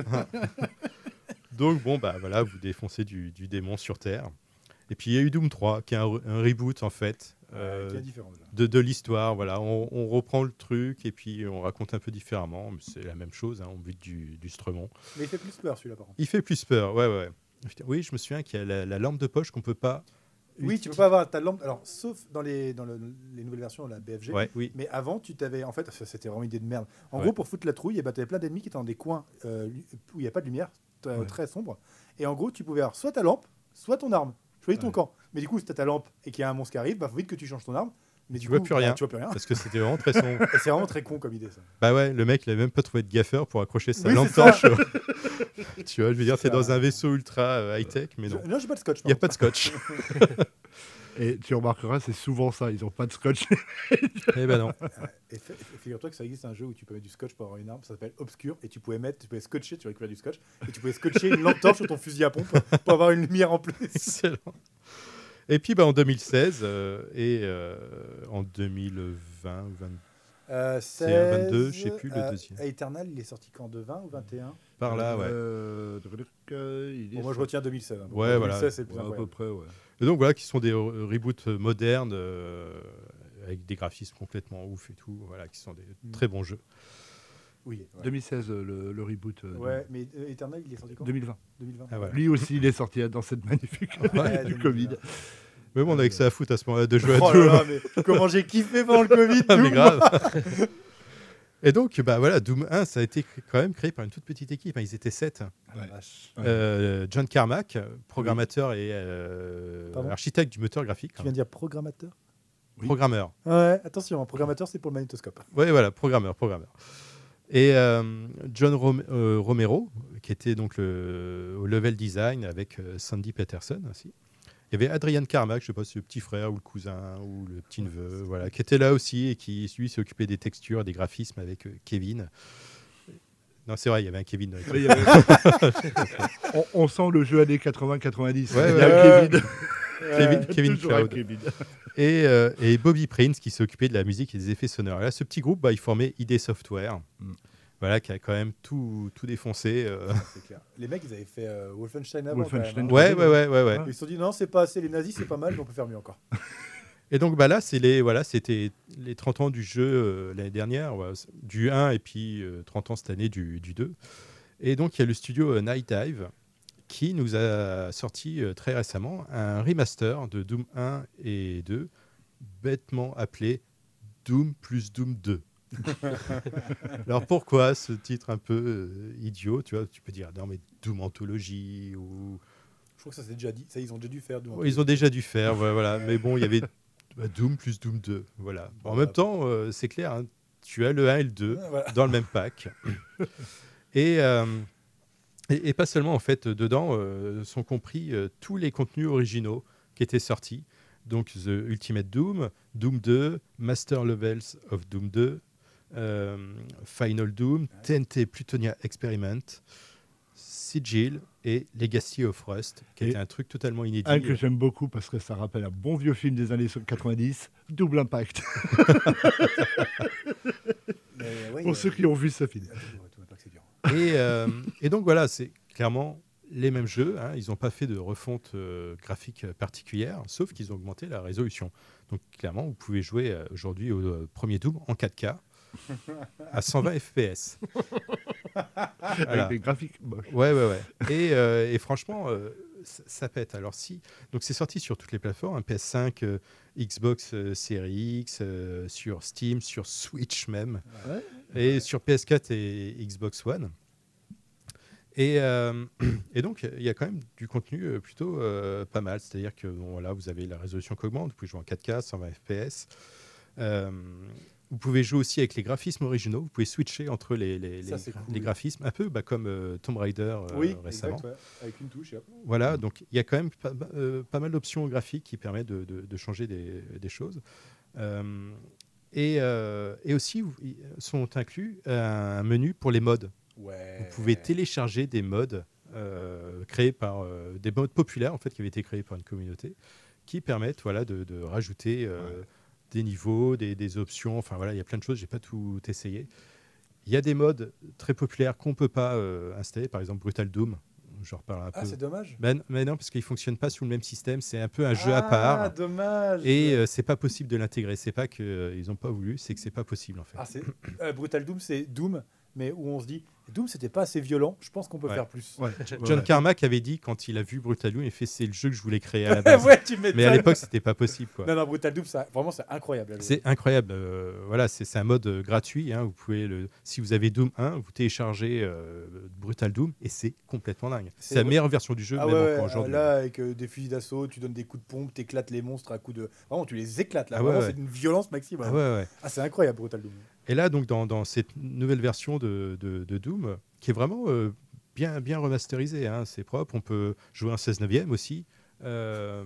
G: Donc, bon, bah voilà, vous défoncez du, du démon sur Terre. Et puis, il y a eu Doom trois, qui est un, un reboot, en fait, euh,
H: ouais, différent,
G: de, de l'histoire. Voilà. On, on reprend le truc, et puis on raconte un peu différemment. Mais c'est la même chose, hein, au but du, du Stremont.
H: Mais il fait plus peur, celui-là, par contre.
G: Il fait plus peur, ouais, ouais. Oui, je me souviens qu'il y a la, la lampe de poche qu'on peut pas...
H: Oui, tu peux pas avoir ta lampe. Alors, sauf dans les, dans le, les nouvelles versions, la B F G.
G: Ouais, oui.
H: Mais avant, tu t'avais. En fait, c'était vraiment une idée de merde. En
G: ouais.
H: gros, pour foutre la trouille, bah, tu avais plein d'ennemis qui étaient dans des coins euh, où il n'y a pas de lumière, euh, ouais. très sombre. Et en gros, tu pouvais avoir soit ta lampe, soit ton arme. Choisis ton ouais. camp. Mais du coup, si tu as ta lampe et qu'il y a un monstre qui arrive, bah, faut vite que tu changes ton arme. Mais
G: tu
H: du
G: vois
H: coup,
G: plus rien.
H: bah, tu vois plus rien.
G: Parce que c'était vraiment très sombre.
H: Et c'est vraiment très con comme idée, ça.
G: Bah ouais, le mec, il avait même pas trouvé de gaffeur pour accrocher sa
H: oui,
G: lampe torche. Tu vois, je veux dire, c'est dans un vaisseau ultra euh, high-tech, mais non.
H: Je, non, j'ai pas de scotch.
G: Il n'y a pas de scotch.
F: Et tu remarqueras, c'est souvent ça, ils n'ont pas de scotch.
G: Eh ben non.
H: Et, fait, et figure-toi que ça existe un jeu où tu peux mettre du scotch pour avoir une arme, ça s'appelle Obscure, et tu pouvais mettre, tu pouvais scotcher, tu récupères du scotch, et tu pouvais scotcher une lampe torche sur ton fusil à pompe pour avoir une lumière en plus.
G: Excellent. Et puis bah, en deux mille seize euh, et euh, en deux mille vingt ou vingt,
H: euh,
G: c'est un vingt-deux, je sais plus le
H: euh,
G: deuxième.
H: Eternal, il est sorti quand de vingt ou vingt et un
G: Par là, ouais.
F: Euh, il est
H: bon, moi je retiens deux mille seize. Hein.
G: Ouais,
H: deux mille
G: voilà.
H: seize, c'est le plus
F: ouais, à peu près, ouais.
G: Et donc voilà, qui sont des euh, reboots modernes euh, avec des graphismes complètement ouf et tout, voilà, qui sont des mmh. très bons jeux.
H: Oui. Ouais.
F: deux mille seize, le, le reboot. Euh,
H: ouais, mais euh, Eternal, il est sorti quand
F: deux mille vingt.
H: deux mille vingt.
G: Ah, voilà.
F: Lui aussi, il est sorti dans cette magnifique
H: ouais,
F: du Covid.
G: Mais bon, on avait que ça à foutre à ce moment-là de jouer
H: oh
G: à deux.
H: Là là, mais comment j'ai kiffé pendant le Covid.
G: Mais grave. Et donc, bah voilà, Doom un, ça a été quand même créé par une toute petite équipe. Hein, ils étaient sept.
F: Ouais.
G: Euh, John Carmack, programmateur oui. et euh, architecte du moteur graphique.
H: Tu viens de dire programmateur ?
G: Oui. Programmeur.
H: Ouais, attention, programmateur, c'est pour le magnétoscope.
G: Oui, voilà, programmeur, programmeur. Et euh, John Rom- euh, Romero, qui était donc le, au level design avec euh, Sandy Peterson aussi. Il y avait Adrian Carmack, je ne sais pas si c'est le petit frère ou le cousin ou le petit neveu, voilà, qui était là aussi et qui, lui, s'est occupé des textures, des graphismes avec euh, Kevin. Non, c'est vrai, il y avait un Kevin dans les
F: oui, avait... on, on sent le jeu années quatre-vingts quatre-vingt-dix.
G: Ouais,
F: il
G: ouais,
F: y a
G: ouais.
F: Kevin.
G: Kevin, Kevin Cloud.
F: Kevin.
G: Et, euh, et Bobby Prince qui s'est occupé de la musique et des effets sonores. Et là, ce petit groupe, bah, il formait I D Software. Mm. Voilà, qui a quand même tout, tout défoncé. Euh...
H: C'est clair. Les mecs, ils avaient fait euh, Wolfenstein avant.
F: Wolfenstein,
H: quand même,
G: hein. Ouais, ouais, ouais, ouais, ouais.
H: Ils se sont dit non, c'est pas assez, les nazis, c'est pas mal, mais on peut faire mieux encore.
G: Et donc bah là, c'est les, voilà, c'était les trente ans du jeu euh, l'année dernière, ouais, du un et puis euh, trente ans cette année du, du deux. Et donc il y a le studio euh, Night Dive qui nous a sorti euh, très récemment un remaster de Doom un et deux, bêtement appelé Doom plus Doom deux. Alors pourquoi ce titre un peu euh, idiot, tu vois, tu peux dire non mais Doom Anthology ou
H: je crois que ça c'est déjà dit, ça ils ont déjà dû faire Doom
G: ils ont déjà dû faire voilà, voilà. Mais bon, il y avait bah, Doom plus Doom deux, voilà. Bon, en même temps, euh, c'est clair, hein, tu as le un et le deux voilà. Dans le même pack. et, euh, et et pas seulement en fait, dedans euh, sont compris euh, tous les contenus originaux qui étaient sortis. Donc The Ultimate Doom, Doom deux, Master Levels of Doom deux, Euh, Final Doom, T N T Plutonia Experiment, Sigil et Legacy of Rust, qui et était un truc totalement inédit.
F: Un que j'aime beaucoup parce que ça rappelle un bon vieux film des années quatre-vingt-dix, Double Impact. Mais, ouais, Pour euh, ceux qui ont vu ce film.
G: Et, euh, et donc voilà, c'est clairement les mêmes jeux. Hein, ils n'ont pas fait de refonte euh, graphique particulière, sauf qu'ils ont augmenté la résolution. Donc clairement, vous pouvez jouer euh, aujourd'hui au euh, premier Doom en quatre K. À cent vingt F P S.
F: Voilà. Avec des graphiques moches.
G: Ouais, ouais, ouais. Et, euh, et franchement, euh, ça, ça pète. Alors si, donc c'est sorti sur toutes les plateformes, hein, P S cinq, euh, Xbox euh, Series X, euh, sur Steam, sur Switch même, ouais. Et sur P S quatre et Xbox One. Et, euh, et donc, il y a quand même du contenu plutôt euh, pas mal. C'est-à-dire que bon, voilà, vous avez la résolution qui augmente, vous pouvez jouer en quatre K, cent vingt F P S. Euh, Vous pouvez jouer aussi avec les graphismes originaux. Vous pouvez switcher entre les, les,
H: ça,
G: les,
H: cool.
G: les graphismes, un peu bah, comme euh, Tomb Raider euh,
H: oui,
G: récemment.
H: Exact, ouais. Avec une touche. Yep.
G: Voilà, donc il y a quand même pas, euh, pas mal d'options graphiques qui permettent de, de, de changer des, des choses. Euh, et, euh, et aussi, sont inclus un menu pour les mods.
H: Ouais.
G: Vous pouvez télécharger des mods euh, créés par euh, des mods populaires en fait, qui avaient été créés par une communauté, qui permettent voilà, de, de rajouter euh, ouais. des niveaux, des, des options. Enfin voilà, il y a plein de choses. J'ai pas tout essayé. Il y a des modes très populaires qu'on peut pas euh, installer. Par exemple, Brutal Doom. Je reparle un
H: ah,
G: peu.
H: c'est dommage.
G: Ben, mais non, parce qu'il fonctionne pas sous le même système. C'est un peu un jeu
H: ah,
G: à part.
H: Ah, dommage.
G: Et euh, c'est pas possible de l'intégrer. C'est pas qu'ils euh, ont pas voulu, c'est que c'est pas possible en fait.
H: Ah, c'est... euh, Brutal Doom, c'est Doom, mais où on se dit Doom, c'était pas assez violent. Je pense qu'on peut
G: ouais.
H: faire plus.
G: Ouais. John ouais. Carmack avait dit quand il a vu Brutal Doom, il fait c'est le jeu que je voulais créer à la base.
H: ouais, tu
G: mais à l'époque, c'était pas possible quoi.
H: Non, non, Brutal Doom, ça, vraiment, c'est incroyable.
G: C'est incroyable. Euh, voilà, c'est, c'est un mode euh, gratuit. Hein, vous pouvez le, si vous avez Doom un, vous téléchargez euh, Brutal Doom et c'est complètement dingue. C'est, c'est la ouais. meilleure version du jeu,
H: ah
G: même
H: ouais,
G: encore aujourd'hui.
H: Là, avec euh, des fusils d'assaut, tu donnes des coups de pompe, t'éclates les monstres à coups de. Vraiment, tu les éclates là. Ah vraiment, ouais, c'est ouais. une violence maximum.
G: Ah, ouais, ouais.
H: ah, c'est incroyable, Brutal Doom.
G: Et là, donc, dans, dans cette nouvelle version de, de, de Doom, qui est vraiment euh, bien, bien remasterisée, hein, c'est propre, on peut jouer en seize neuvième aussi. Euh,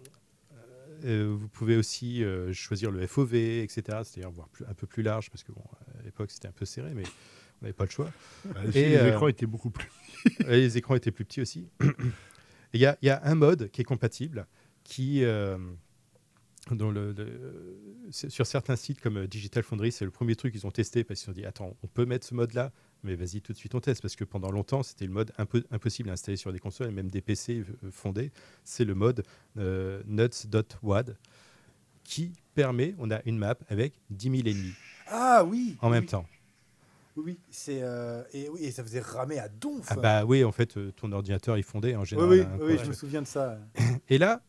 G: euh, vous pouvez aussi euh, choisir le F O V, et cetera, c'est-à-dire voir plus, un peu plus large, parce que bon, à l'époque, c'était un peu serré, mais on n'avait pas le choix.
F: Bah, et les euh, écrans étaient beaucoup plus
G: petits. Les écrans étaient plus petits aussi. Il y, y a un mode qui est compatible, qui... Euh, Dans le, le, sur certains sites comme Digital Foundry, c'est le premier truc qu'ils ont testé parce qu'ils ont dit attends, on peut mettre ce mode-là, mais vas-y tout de suite on teste parce que pendant longtemps c'était le mode un peu impossible à installer sur des consoles et même des P C fondés. C'est le mode euh, nuts.wad qui permet, on a une map avec dix mille ennemis.
H: Ah oui.
G: En
H: oui,
G: même
H: oui.
G: temps.
H: Oui, c'est euh, et, oui, et ça faisait ramer à donf.
G: Ah bah oui, en fait, ton ordinateur il fondait en général.
H: Oui, oui,
G: hein,
H: oui je me souviens de ça.
G: Et là.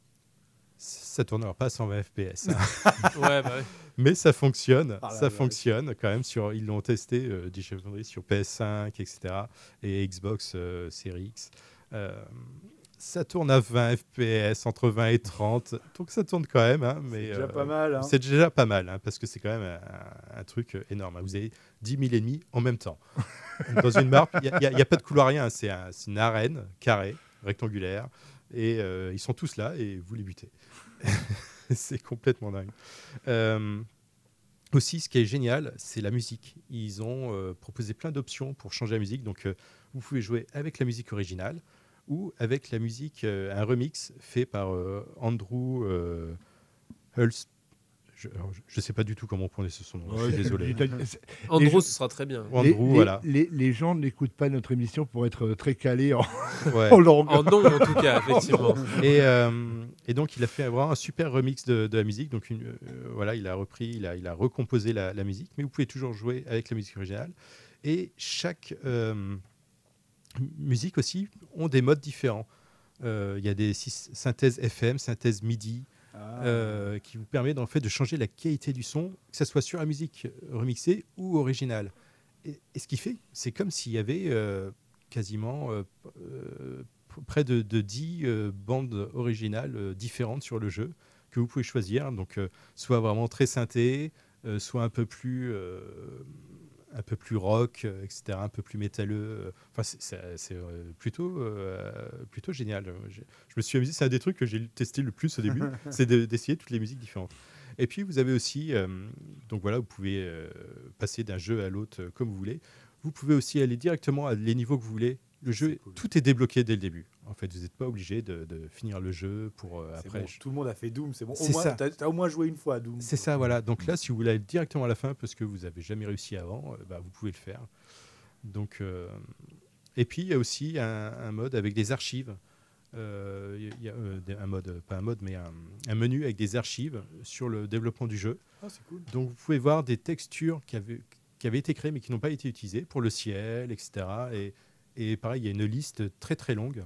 G: Ça tournera pas à cent vingt F P S. Hein.
E: ouais, bah ouais.
G: Mais ça fonctionne, ah là, ça
H: là,
G: fonctionne là. Quand même. Sur, ils l'ont testé euh, Digital Foundry sur P S cinq, et cetera et Xbox euh, Series X. Euh, ça tourne à vingt F P S, entre vingt et trente. Donc ça tourne quand même. Hein, mais,
H: c'est déjà
G: euh,
H: pas mal. Hein.
G: C'est déjà pas mal hein, parce que c'est quand même un, un truc énorme. Vous avez dix mille ennemis en même temps. Dans une map, il n'y a, a, a pas de couloir, rien. C'est, un, c'est une arène carrée, rectangulaire. Et euh, ils sont tous là et vous les butez. C'est complètement dingue. Euh, aussi, ce qui est génial, c'est la musique. Ils ont euh, proposé plein d'options pour changer la musique. Donc, euh, vous pouvez jouer avec la musique originale ou avec la musique, euh, un remix fait par euh, Andrew euh, Hulst. Je ne sais pas du tout comment on prononce son nom, ouais, je suis désolé.
E: Andrew, ce sera très bien.
G: Andrew,
F: les,
G: voilà.
F: Les, les gens n'écoutent pas notre émission pour être très calés en,
G: ouais.
F: en langue.
E: En nom, en tout cas, effectivement.
G: Et, euh, et donc, il a fait vraiment un super remix de, de la musique. Donc, une, euh, voilà, il a repris, il a, il a recomposé la, la musique, mais vous pouvez toujours jouer avec la musique originale. Et chaque euh, musique aussi ont des modes différents. Euh, il y a des synthèses F M, synthèses MIDI. Ah. Euh, qui vous permet en fait de changer la qualité du son, que ce soit sur la musique remixée ou originale. Et, et ce qui fait, c'est comme s'il y avait euh, quasiment euh, euh, près de, de dix euh, bandes originales euh, différentes sur le jeu que vous pouvez choisir. Donc, euh, soit vraiment très synthé, euh, soit un peu plus euh, un peu plus rock, euh, et cetera, un peu plus métalleux. Enfin, c'est, c'est, c'est euh, plutôt, euh, plutôt génial. Je, je me suis amusé. C'est un des trucs que j'ai testé le plus au début, c'est de, d'essayer toutes les musiques différentes. Et puis, vous avez aussi, euh, donc voilà, vous pouvez euh, passer d'un jeu à l'autre euh, comme vous voulez. Vous pouvez aussi aller directement à les niveaux que vous voulez. Le jeu, cool. Tout est débloqué dès le début. En fait, vous n'êtes pas obligé de, de finir le jeu pour euh, après.
H: Bon, tout le monde a fait Doom, c'est bon.
G: C'est
H: au moins,
G: ça.
H: T'as, t'as au moins joué une fois à Doom.
G: C'est ça, voilà. Donc là, si vous voulez aller directement à la fin parce que vous n'avez jamais réussi avant, euh, bah, vous pouvez le faire. Donc, euh... et puis il y a aussi un, un mode avec des archives. Euh, il y a euh, un mode, pas un mode, mais un, un menu avec des archives sur le développement du jeu.
H: Ah, c'est cool.
G: Donc vous pouvez voir des textures qui avaient, qui avaient été créées mais qui n'ont pas été utilisées pour le ciel, et cetera. Et, et pareil, il y a une liste très très longue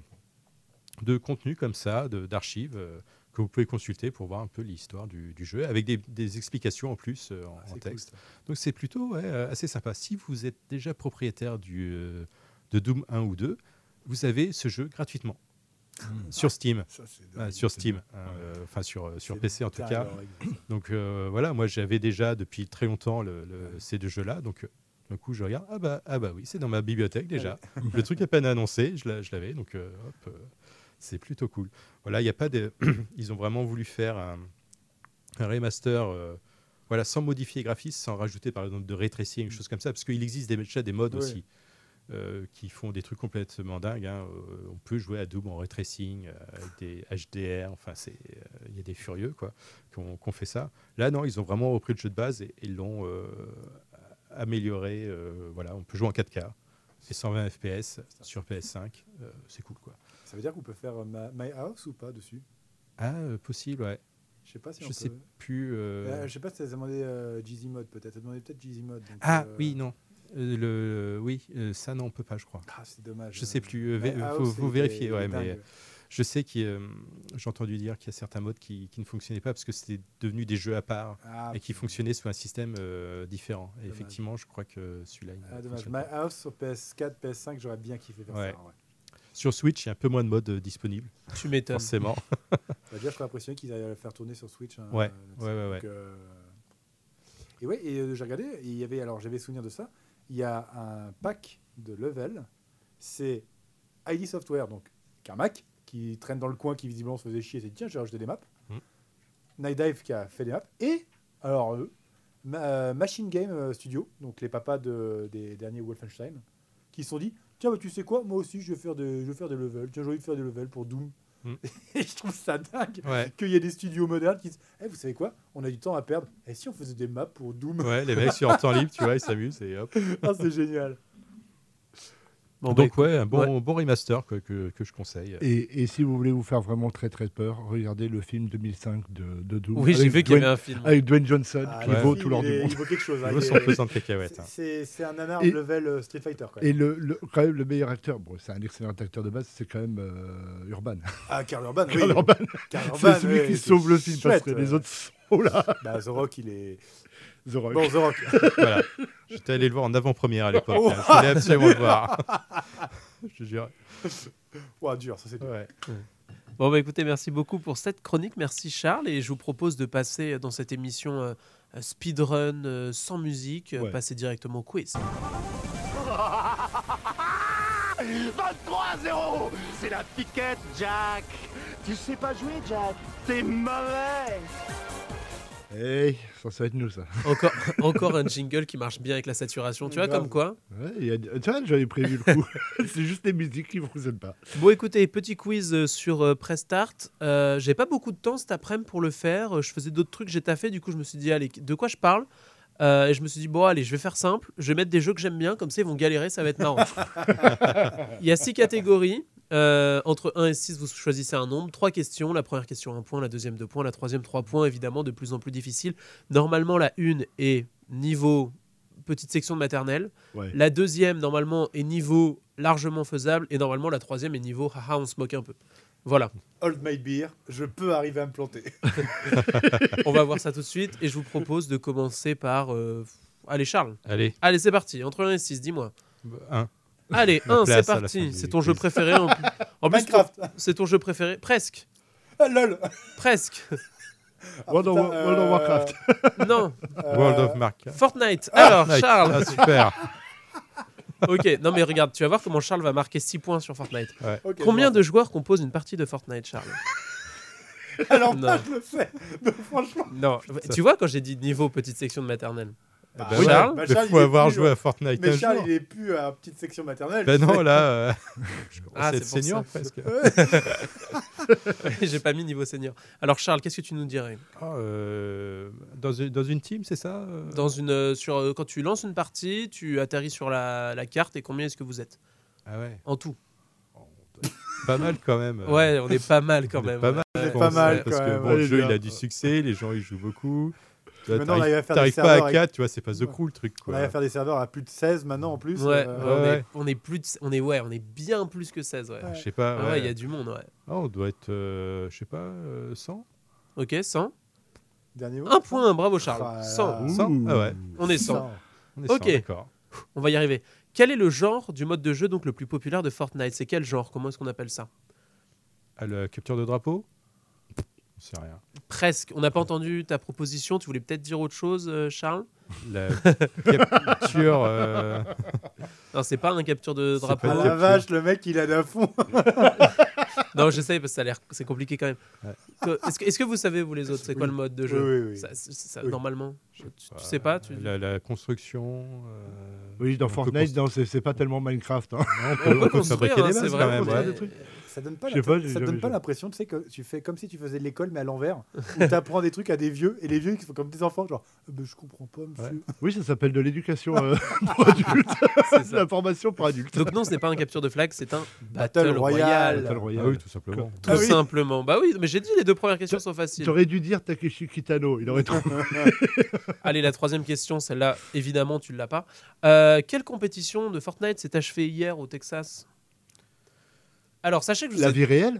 G: de contenus comme ça, de, d'archives euh, que vous pouvez consulter pour voir un peu l'histoire du, du jeu, avec des, des explications en plus euh, en, ah, en texte. Cool, donc c'est plutôt ouais, assez sympa. Si vous êtes déjà propriétaire du, euh, de Doom un ou deux, vous avez ce jeu gratuitement. Mmh. Sur Steam,
F: ça, c'est
G: euh, sur Steam, enfin euh, sur sur P C en tout cas. Donc euh, voilà, moi j'avais déjà depuis très longtemps le, le, ces deux jeux-là, donc d'un coup je regarde, ah bah ah bah oui, c'est dans ma bibliothèque déjà. Ouais. Le truc à peine annoncé, je, l'a, je l'avais, donc euh, hop, euh, c'est plutôt cool. Voilà, il y a pas de, ils ont vraiment voulu faire un, un remaster, euh, voilà, sans modifier les graphismes, sans rajouter par exemple de ray tracing, une chose comme ça, parce qu'il existe déjà des modes ouais. aussi. euh, qui font des trucs complètement dingues. Hein. Euh, on peut jouer à Doom en ray tracing, euh, avec des H D R. Enfin, il euh, y a des furieux quoi, qui ont, qui ont fait ça. Là, non, ils ont vraiment repris le jeu de base et ils l'ont euh, amélioré. Euh, voilà, on peut jouer en quatre K et cent vingt F P S sur P S cinq. Euh, c'est cool, quoi.
H: Ça veut dire qu'on peut faire ma, My House ou pas dessus?
G: Ah, euh, possible, ouais.
H: Je sais pas si
G: je
H: on
G: sais
H: peut...
G: plus. Euh...
H: Euh, je sais pas si ça a demandé euh, Jeezy Mode peut-être. Ça a demandé peut-être Jeezy Mode. Donc,
G: ah
H: euh...
G: oui, non. Euh, le, oui, euh, ça non, on peut pas, je crois.
H: Ah, c'est dommage.
G: Je sais plus. Euh,
H: My
G: vé-
H: House,
G: faut, faut
H: c'était-
G: vérifier, ouais,
H: c'était
G: mais
H: dingue.
G: je sais que euh, j'ai entendu dire qu'il y a certains modes qui, qui ne fonctionnaient pas parce que c'était devenu des jeux à part
H: Ah,
G: et qui fonctionnaient sous un système euh, différent. Et
H: Dommage.
G: effectivement, je crois que celui-là. il
H: Ah,
G: ne
H: dommage.
G: fonctionne
H: My
G: pas.
H: House sur P S quatre, P S cinq, j'aurais bien kiffé faire
G: Ouais.
H: ça. Ouais.
G: Sur Switch, il y a un peu moins de modes euh, disponibles,
E: Tu m'étonnes.
G: forcément.
H: Bah, déjà, je serais impressionné qu'ils aillent le faire tourner sur Switch. hein,
G: Ouais,
H: euh,
G: ouais, ouais,
H: donc,
G: ouais.
H: euh, Et ouais, et euh, j'ai regardé, et il y avait, alors j'avais souvenir de ça, il y a un pack de level, c'est I D Software, donc qu'un Mac, qui traîne dans le coin, qui visiblement se faisait chier, c'est tiens, j'ai rajouté des maps.
G: Mm.
H: Night Dive qui a fait des maps, et alors eux, Ma- euh, Machine Game euh, Studio, donc les papas de, des derniers Wolfenstein, qui se sont dit, tiens, bah, tu sais quoi, moi aussi je vais faire des, je vais faire des levels, tiens, j'ai envie de faire des levels pour Doom.
G: Mm.
H: Et je trouve ça dingue
G: Ouais.
H: qu'il y ait des studios modernes qui disent, eh, vous savez quoi, on a du temps à perdre, et si on faisait des maps pour Doom?
G: Ouais, les mecs sur temps libre, tu vois, ils s'amusent et hop.
H: Ah, c'est génial.
E: Bon, bah,
G: Donc ouais, un bon,
E: ouais.
G: bon remaster quoi, que, que je conseille.
F: Et, et si vous voulez vous faire vraiment très très peur, regardez le film deux mille cinq de, de Doom.
E: Oui, j'ai
F: avec
E: vu qu'il y
F: Dwayne-
E: avait un film.
F: Avec Dwayne Johnson,
H: Ah,
F: qui
G: ouais.
F: vaut
H: il,
F: tout l'or
H: il
F: du
H: est-
F: monde.
H: il vaut quelque chose. hein,
G: Il vaut
H: il
G: son
H: est-
G: pesant de cacahuètes. hein.
H: C'est c'est un nanar
F: Et-
H: level euh, Street Fighter. Quand même.
F: Et le, le- quand même, le meilleur acteur, bon, c'est un excellent acteur de base, c'est quand même euh, Urban.
H: Ah, Karl Urban, oui.
F: Karl Urban,
H: Karl
F: c'est
H: Urban,
F: celui
H: oui,
F: qui
H: c'est
F: sauve le film parce
H: chouette,
F: que
H: ouais.
F: les autres sont là.
H: Bah, The Rock, il est.
F: The Rock.
H: Bon, The Rock.
G: Voilà. J'étais allé le voir en avant-première à l'époque.
H: Oh.
G: hein. Je voulais absolument le voir. Je te jure.
H: Ouah, dur, ça c'est dur.
G: Ouais.
E: Bon, bah écoutez, merci beaucoup pour cette chronique. Merci Charles. Et je vous propose de passer dans cette émission euh, euh, speedrun euh, sans musique, euh,
F: Ouais.
E: passer directement au quiz.
J: vingt-trois à zéro. C'est la piquette, Jack. Tu sais pas jouer, Jack. T'es mauvais.
F: Hey, ça, ça va être nous, ça.
E: Encore, encore un jingle qui marche bien avec la saturation. Tu vois,
H: Grave.
E: comme quoi.
F: Ouais, il y a- tu vois, j'avais prévu le coup. C'est juste les musiques qui ne fonctionnent pas.
E: Bon, écoutez, petit quiz euh, sur euh, Press Start. Euh, j'ai pas beaucoup de temps cet après-midi pour le faire. Euh, Je faisais d'autres trucs, j'ai taffé. Du coup, je me suis dit, allez, de quoi je parle? Euh, Et je me suis dit, bon, allez, je vais faire simple. Je vais mettre des jeux que j'aime bien. Comme ça, ils vont galérer, ça va être marrant. Il y a six catégories. Euh, entre un et six, vous choisissez un nombre. Trois questions. La première question, un point. La deuxième, deux points. La troisième, trois points. Évidemment, de plus en plus difficile. Normalement, la une est niveau petite section de maternelle.
F: Ouais.
E: La deuxième, normalement, est niveau largement faisable. Et normalement, la troisième est niveau haha, on se moque un peu. Voilà.
H: Hold my beer, je peux arriver à me planter.
E: On va voir ça tout de suite. Et je vous propose de commencer par. euh, Allez, Charles.
G: Allez,
E: Allez, c'est parti. Entre un et six, dis-moi.
G: un.
E: Allez,
G: La
E: un, c'est
G: place à la fin
E: parti.
G: du
E: C'est ton jeu
G: quiz.
E: préféré. En plus, en plus,
H: Minecraft.
E: c'est ton jeu préféré. Presque.
H: Ah, lol.
E: Presque.
H: Ah,
F: World, of,
H: putain,
F: World of
H: euh,
F: Warcraft.
E: Non.
H: euh,
G: World of Mark.
E: Fortnite. Alors,
G: Nice.
E: Charles.
G: Ah, super.
E: Ok, non mais regarde, tu vas voir comment Charles va marquer six points sur Fortnite.
H: ok,
E: Combien
H: bon.
E: de joueurs composent une partie de Fortnite, Charles?
H: Alors,
E: Non.
H: moi, je le sais. Donc, franchement.
E: Non, tu vois quand j'ai dit niveau petite section de maternelle.
H: Bah,
G: Ben
E: ouais,
H: Charles,
E: bah,
G: Il
H: Charles,
G: faut
H: il est
G: avoir
H: plus,
G: joué
H: euh,
G: à Fortnite
H: Mais
G: un
H: Charles,
G: jour.
H: il est plus à petite section maternelle.
G: Ben
H: tu
G: non,
H: sais.
G: là, euh, je commence
E: Ah,
G: à être
E: c'est pour
G: senior
E: ça.
G: presque.
E: J'ai pas mis niveau senior. Alors Charles, qu'est-ce que tu nous dirais
G: Ah, euh, dans, une, dans une team, c'est ça euh
E: dans une, euh, sur, euh, quand tu lances une partie, tu atterris sur la, la carte et combien est-ce que vous êtes
G: Ah ouais,
E: en tout?
G: pas mal quand même. euh.
E: Ouais, on est pas mal quand
G: On est
E: même.
G: pas mal,
H: On est
G: je
H: pas
G: pense,
H: mal,
G: ouais, parce
H: quand
G: que
H: même.
G: bon, le
F: Allez,
G: jeu
F: bien.
G: il a du succès, les gens ils jouent beaucoup. Tu vois,
H: Maintenant, on
G: t'arrives-
H: arrive à faire des
G: T'arrives pas
H: serveurs
G: à
H: avec-
G: quatre, tu vois, c'est pas The
H: Ouais.
G: Crew le truc.
H: On
G: Quoi.
H: arrive à faire des serveurs à plus de seize maintenant en plus.
E: Ouais,
H: euh,
E: ouais, on,
G: ouais.
E: Est, on est plus, de- on est ouais, on est bien plus que seize. Ouais.
H: Ouais.
G: Je sais pas.
E: Ah ouais,
G: ouais.
E: il y a du monde. Ouais.
G: Ah, on doit être, euh, je sais pas, euh, cent
E: Ok, cent.
H: Dernier mot.
E: Un point, bravo Charles.
H: Ah,
E: cent.
G: cent Ah ouais,
E: On est cent.
H: cent.
G: on est
E: Ok.
G: cent, d'accord.
E: On va y arriver. Quel est le genre du mode de jeu donc le plus populaire de Fortnite? C'est quel genre? Comment est-ce qu'on appelle ça?
G: À la capture de drapeau On sait rien.
E: Presque. On n'a pas entendu ta proposition. Tu voulais peut-être dire autre chose, euh, Charles?
G: La capture. euh,
E: Non, c'est pas un capture de
G: C'est
E: drapeau.
G: pas
H: Ah
G: une
H: la
G: capture.
H: vache, le mec il a d'un fond.
E: Non, j'essaye parce que ça a l'air, c'est compliqué quand même.
G: Ouais.
E: Que- Est-ce que, est-ce que vous savez, vous les autres, c'est quoi
H: Oui.
E: le mode de
H: Oui,
E: jeu
H: oui, oui.
E: Ça- ça- ça-
H: Oui.
E: Normalement, je- tu, tu sais pas tu...
G: La, la construction. euh,
F: Oui, dans
G: on peut
F: Fortnite,
G: constru-
F: non, c'est c'est pas tellement Minecraft. hein.
G: Non, on peut,
E: On peut
G: on peut
E: construire,
G: fabriquer
E: hein,
G: des
E: c'est
G: bases
E: vrai,
G: quand même.
F: ouais.
G: ouais.
F: des trucs.
H: Ça donne pas,
F: Je sais
H: la-
F: pas, j'ai
H: ça te
F: jamais
H: donne pas
F: joué.
H: l'impression, tu sais, que tu fais comme si tu faisais l'école mais à l'envers, où tu apprends des trucs à des vieux et les vieux qui sont comme des enfants, genre euh, bah, je comprends pas, monsieur.
F: Oui, ça s'appelle de l'éducation euh, pour adultes.
E: C'est ça.
F: La formation pour adultes.
E: Donc non, ce n'est pas un capture de flag, c'est un
H: Battle
E: battle royal.
H: Royale.
F: Battle Royale.
G: Ah oui, tout simplement.
E: Tout
H: Ah oui.
E: simplement. Bah oui, mais j'ai dit les deux premières questions sont faciles.
F: T'aurais dû dire Takeshi Kitano, il aurait trouvé.
E: Allez, la troisième question, celle-là, évidemment, tu ne l'as pas. Euh, quelle compétition de Fortnite s'est achevée hier au Texas? Alors, sachez que je vous
F: La
E: ai-
F: vie réelle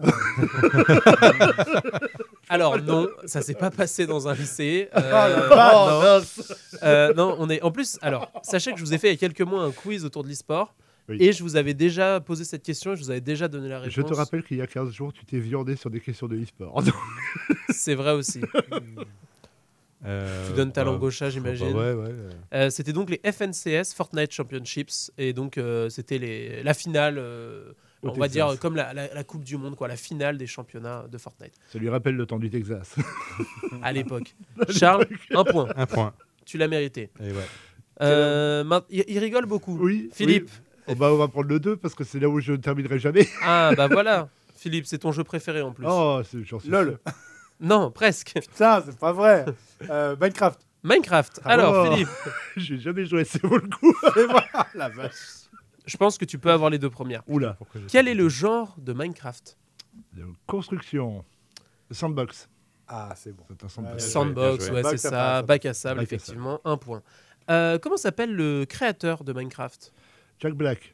E: Alors non, ça s'est pas passé dans un lycée. Euh,
F: Oh,
E: non.
F: mince.
E: Euh, non, on est. En plus, alors, sachez que je vous ai fait il y a quelques mois un quiz autour de l'e-sport.
F: Oui.
E: Et je vous avais déjà posé cette question et je vous avais déjà donné la réponse.
F: Je te rappelle qu'il y a quinze jours, tu t'es viandé sur des questions de e-sport.
E: C'est vrai aussi.
G: Euh,
E: Tu donnes ta
G: bah,
E: langue au chat, j'imagine.
G: bah ouais, ouais. euh.
E: Euh, c'était donc les F N C S Fortnite Championships et donc euh, c'était les, la finale, euh,
F: Au
E: on va
F: Texas.
E: dire comme la, la- la Coupe du Monde, quoi, la finale des championnats de Fortnite
F: Ça lui rappelle le temps du Texas.
E: à l'époque. Charles, un point,
G: Un point.
E: tu l'as mérité.
G: Et ouais.
E: Euh, maint- il, il rigole beaucoup.
F: Oui.
E: Philippe.
F: oui. Oh, bah, on va prendre le deux parce que c'est là où je ne terminerai jamais.
E: Ah bah voilà, Philippe, c'est ton jeu préféré en plus.
F: Oh, c'est- j'en suis
H: LOL.
F: sûr.
E: Non, presque.
H: Putain, c'est pas vrai. Euh, Minecraft.
E: Minecraft. Alors
F: Oh.
E: Philippe,
F: J'ai jamais joué, c'est vaut le coup.
H: La vache.
E: je pense que tu peux avoir les deux premières.
F: Oula.
G: Pourquoi j'ai-
E: Quel est le genre de Minecraft?
F: De construction. Sandbox.
H: Ah, c'est bon.
F: C'est un sandbox.
H: Ouais,
E: Sandbox,
G: bien joué.
E: ouais,
H: Bac
E: c'est
H: à
E: ça.
H: sable.
E: Bac à sable,
F: Bac à
E: effectivement, un point. Euh, comment s'appelle le créateur de Minecraft?
F: Jack Black.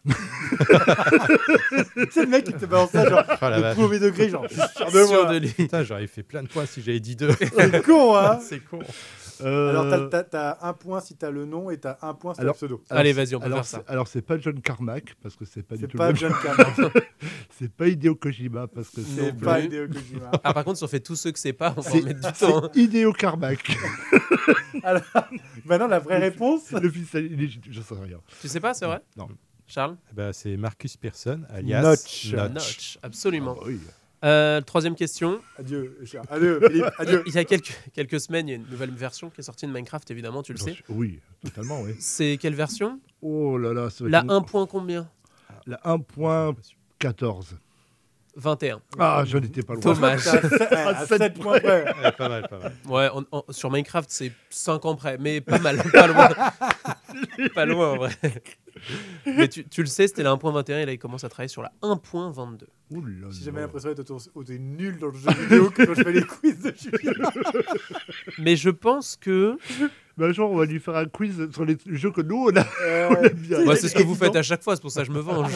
H: C'est le mec qui te balance ça, genre,
G: Oh la
H: le
G: vache.
H: premier degré, genre, je suis sûr de
E: Sûr
H: moi.
E: de lui.
G: Putain, j'aurais fait plein de points si j'avais dit deux.
H: C'est con, hein.
E: C'est con.
F: Euh,
H: Alors, t'as- t'as t'as un point si t'as le nom et t'as un point si t'as le
F: Alors-
H: pseudo.
F: alors,
E: Allez,
F: c'est-
E: vas-y, on peut
F: alors,
E: faire ça.
F: c'est- Alors, c'est pas John Carmack, parce que c'est pas du
H: C'est
F: tout
H: pas
F: le même.
H: John Carmack,
F: C'est pas Hideo Kojima, parce que
H: c'est
E: Non
H: pas
E: plus.
H: Hideo Kojima.
E: Ah, par contre, si on fait tous ceux que c'est pas, on va en
F: C'est
E: mettre du temps.
F: c'est Hideo Carmack.
H: Alors, maintenant, la vraie réponse.
F: Le fils, il est- je sais rien.
E: Tu sais pas, c'est vrai?
F: Non.
E: Charles?
G: Bah, c'est Marcus Persson, alias
H: Notch.
E: Notch, absolument.
F: Ah, oui.
E: Euh, troisième question.
H: Adieu, cher. Adieu, Philippe. Adieu.
E: Il y a quelques, quelques semaines, il y a une nouvelle version qui est sortie de Minecraft, évidemment, tu le sais.
F: Oui, totalement, oui.
E: C'est quelle version?
F: Oh là là, ça va
E: La
F: être une-
E: un point combien?
F: La un point quatorze.
E: vingt et un.
F: Ah, j'en étais pas loin.
E: Dommage.
H: À sept points près.
G: Ouais, pas mal, pas mal.
E: Ouais, on- on- sur Minecraft, c'est cinq ans près, mais pas mal, pas loin. Pas loin, en vrai. Mais tu, tu le sais, c'était la un point vingt et un, et là, il commence à travailler sur la un point vingt-deux.
F: Ouh là
H: J'ai
F: là.
H: jamais l'impression d'être autant- autant nul dans le jeu vidéo que quand je fais les quiz de jeux vidéo.
E: Mais je pense que...
F: Mais un jour, on va lui faire un quiz sur les jeux que nous, on a.
H: Euh,
F: bien.
E: Moi, c'est ce que vous faites à chaque fois, c'est pour ça que je me venge.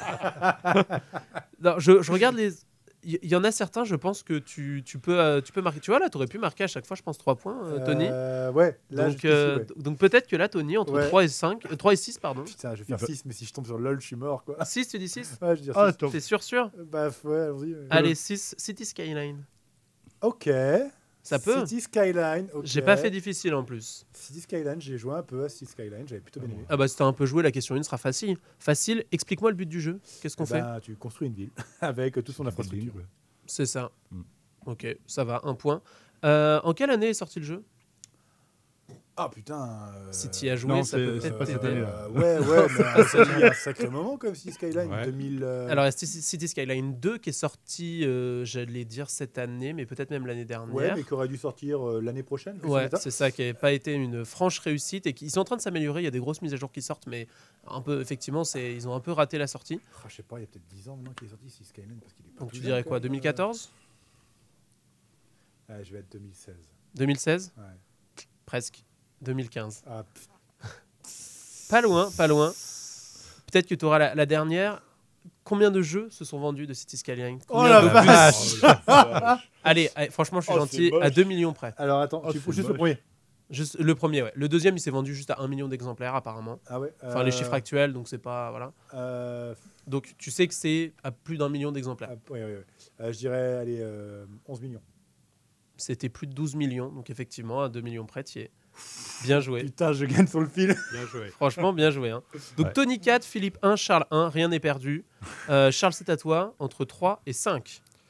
E: Non, je, je regarde les... Il y, y en a certains, je pense que tu, tu, peux, euh, tu peux marquer. Tu vois, là, tu aurais pu marquer à chaque fois, je pense, trois points, euh, Tony.
H: Euh, ouais, là,
E: donc,
H: jusqu'ici,
E: euh,
H: ouais.
E: donc peut-être que là, Tony, entre
H: Ouais.
E: trois et cinq, euh, trois et six, pardon.
H: Putain, je vais faire
F: Il va-
H: six, mais si je tombe sur LOL, je suis mort, quoi.
E: six, tu dis six?
H: Ouais, je veux dire
F: Ah,
H: six.
F: attends.
E: T'es sûr, sûr?
H: Bah, ouais, allons-y. ouais.
E: Allez, six, City Skyline.
H: Ok.
E: Ça peut?
H: City Skyline, ok.
E: J'ai pas fait difficile en plus.
H: City Skyline, j'ai joué un peu à City Skyline, j'avais plutôt bien aimé.
E: Ah bah si t'as un peu joué, la question un sera facile. Facile, explique-moi le but du jeu. Qu'est-ce qu'on
H: Eh
E: fait?
H: ben, tu construis une ville avec toute son infrastructure.
E: C'est ça.
F: Mm.
E: Ok, ça va, un point. Euh, en quelle année est sorti le jeu?
H: Ah putain. euh,
E: Si tu y as joué,
F: non,
E: ça
F: c'est-
E: peut
F: c'est
E: peut-être
F: pas cette
E: t'aider.
F: année,
H: Euh, ouais, ouais, mais euh, ça a mis un sacré moment comme City Skyline,
G: Ouais.
H: deux mille. euh,
E: Alors, il y a City City Skyline deux qui est sorti, euh, j'allais dire cette année, mais peut-être même l'année
H: ouais,
E: dernière.
H: mais qui aurait dû sortir euh, l'année prochaine. quelque
E: Ouais,
H: chose comme ça.
E: c'est ça qui n'a pas été une franche réussite et qui ils sont en train de s'améliorer. Il y a des grosses mises à jour qui sortent, mais un peu, effectivement, c'est ils ont un peu raté la sortie.
H: Ah, je sais pas, il y a peut-être dix ans maintenant qu'il est sorti City Skyline parce qu'il est pas
E: Donc
H: tout
E: tu
H: jeune,
E: dirais
H: quand
E: quoi,
H: même,
E: deux mille quatorze,
H: euh. Ouais, je vais être deux mille seize.
E: deux mille seize,
H: Ouais.
E: presque, deux mille quinze.
H: Ah, pff,
E: Pas loin, pas loin. Peut-être que tu auras la, la dernière. Combien de jeux se sont vendus de City Skyline?
H: Oh
E: Combien
H: la
E: de
H: vache.
E: bus allez, allez, franchement, je suis
H: Oh,
E: gentil,
H: c'est moche.
E: à deux millions près.
H: Alors attends,
F: Oh,
H: tu
F: c'est
H: faut juste le
F: moche.
H: premier.
E: Juste, le premier, ouais. Le deuxième, il s'est vendu juste à un million d'exemplaires, apparemment.
H: Ah ouais.
E: Enfin, les chiffres actuels, donc c'est pas. Voilà.
H: Euh,
E: Donc tu sais que c'est à plus d'un million d'exemplaires.
H: ah, ouais, ouais, ouais. Euh, je dirais, allez, euh, onze millions.
E: C'était plus de douze millions, donc effectivement, à deux millions près, tu y es. Bien joué.
H: Putain, je gagne sur le fil.
G: Bien joué.
E: Franchement, bien joué. Hein. Donc
G: Ouais.
E: Tony quatre, Philippe un, Charles un, rien n'est perdu. Euh, Charles, c'est à toi, entre trois et cinq.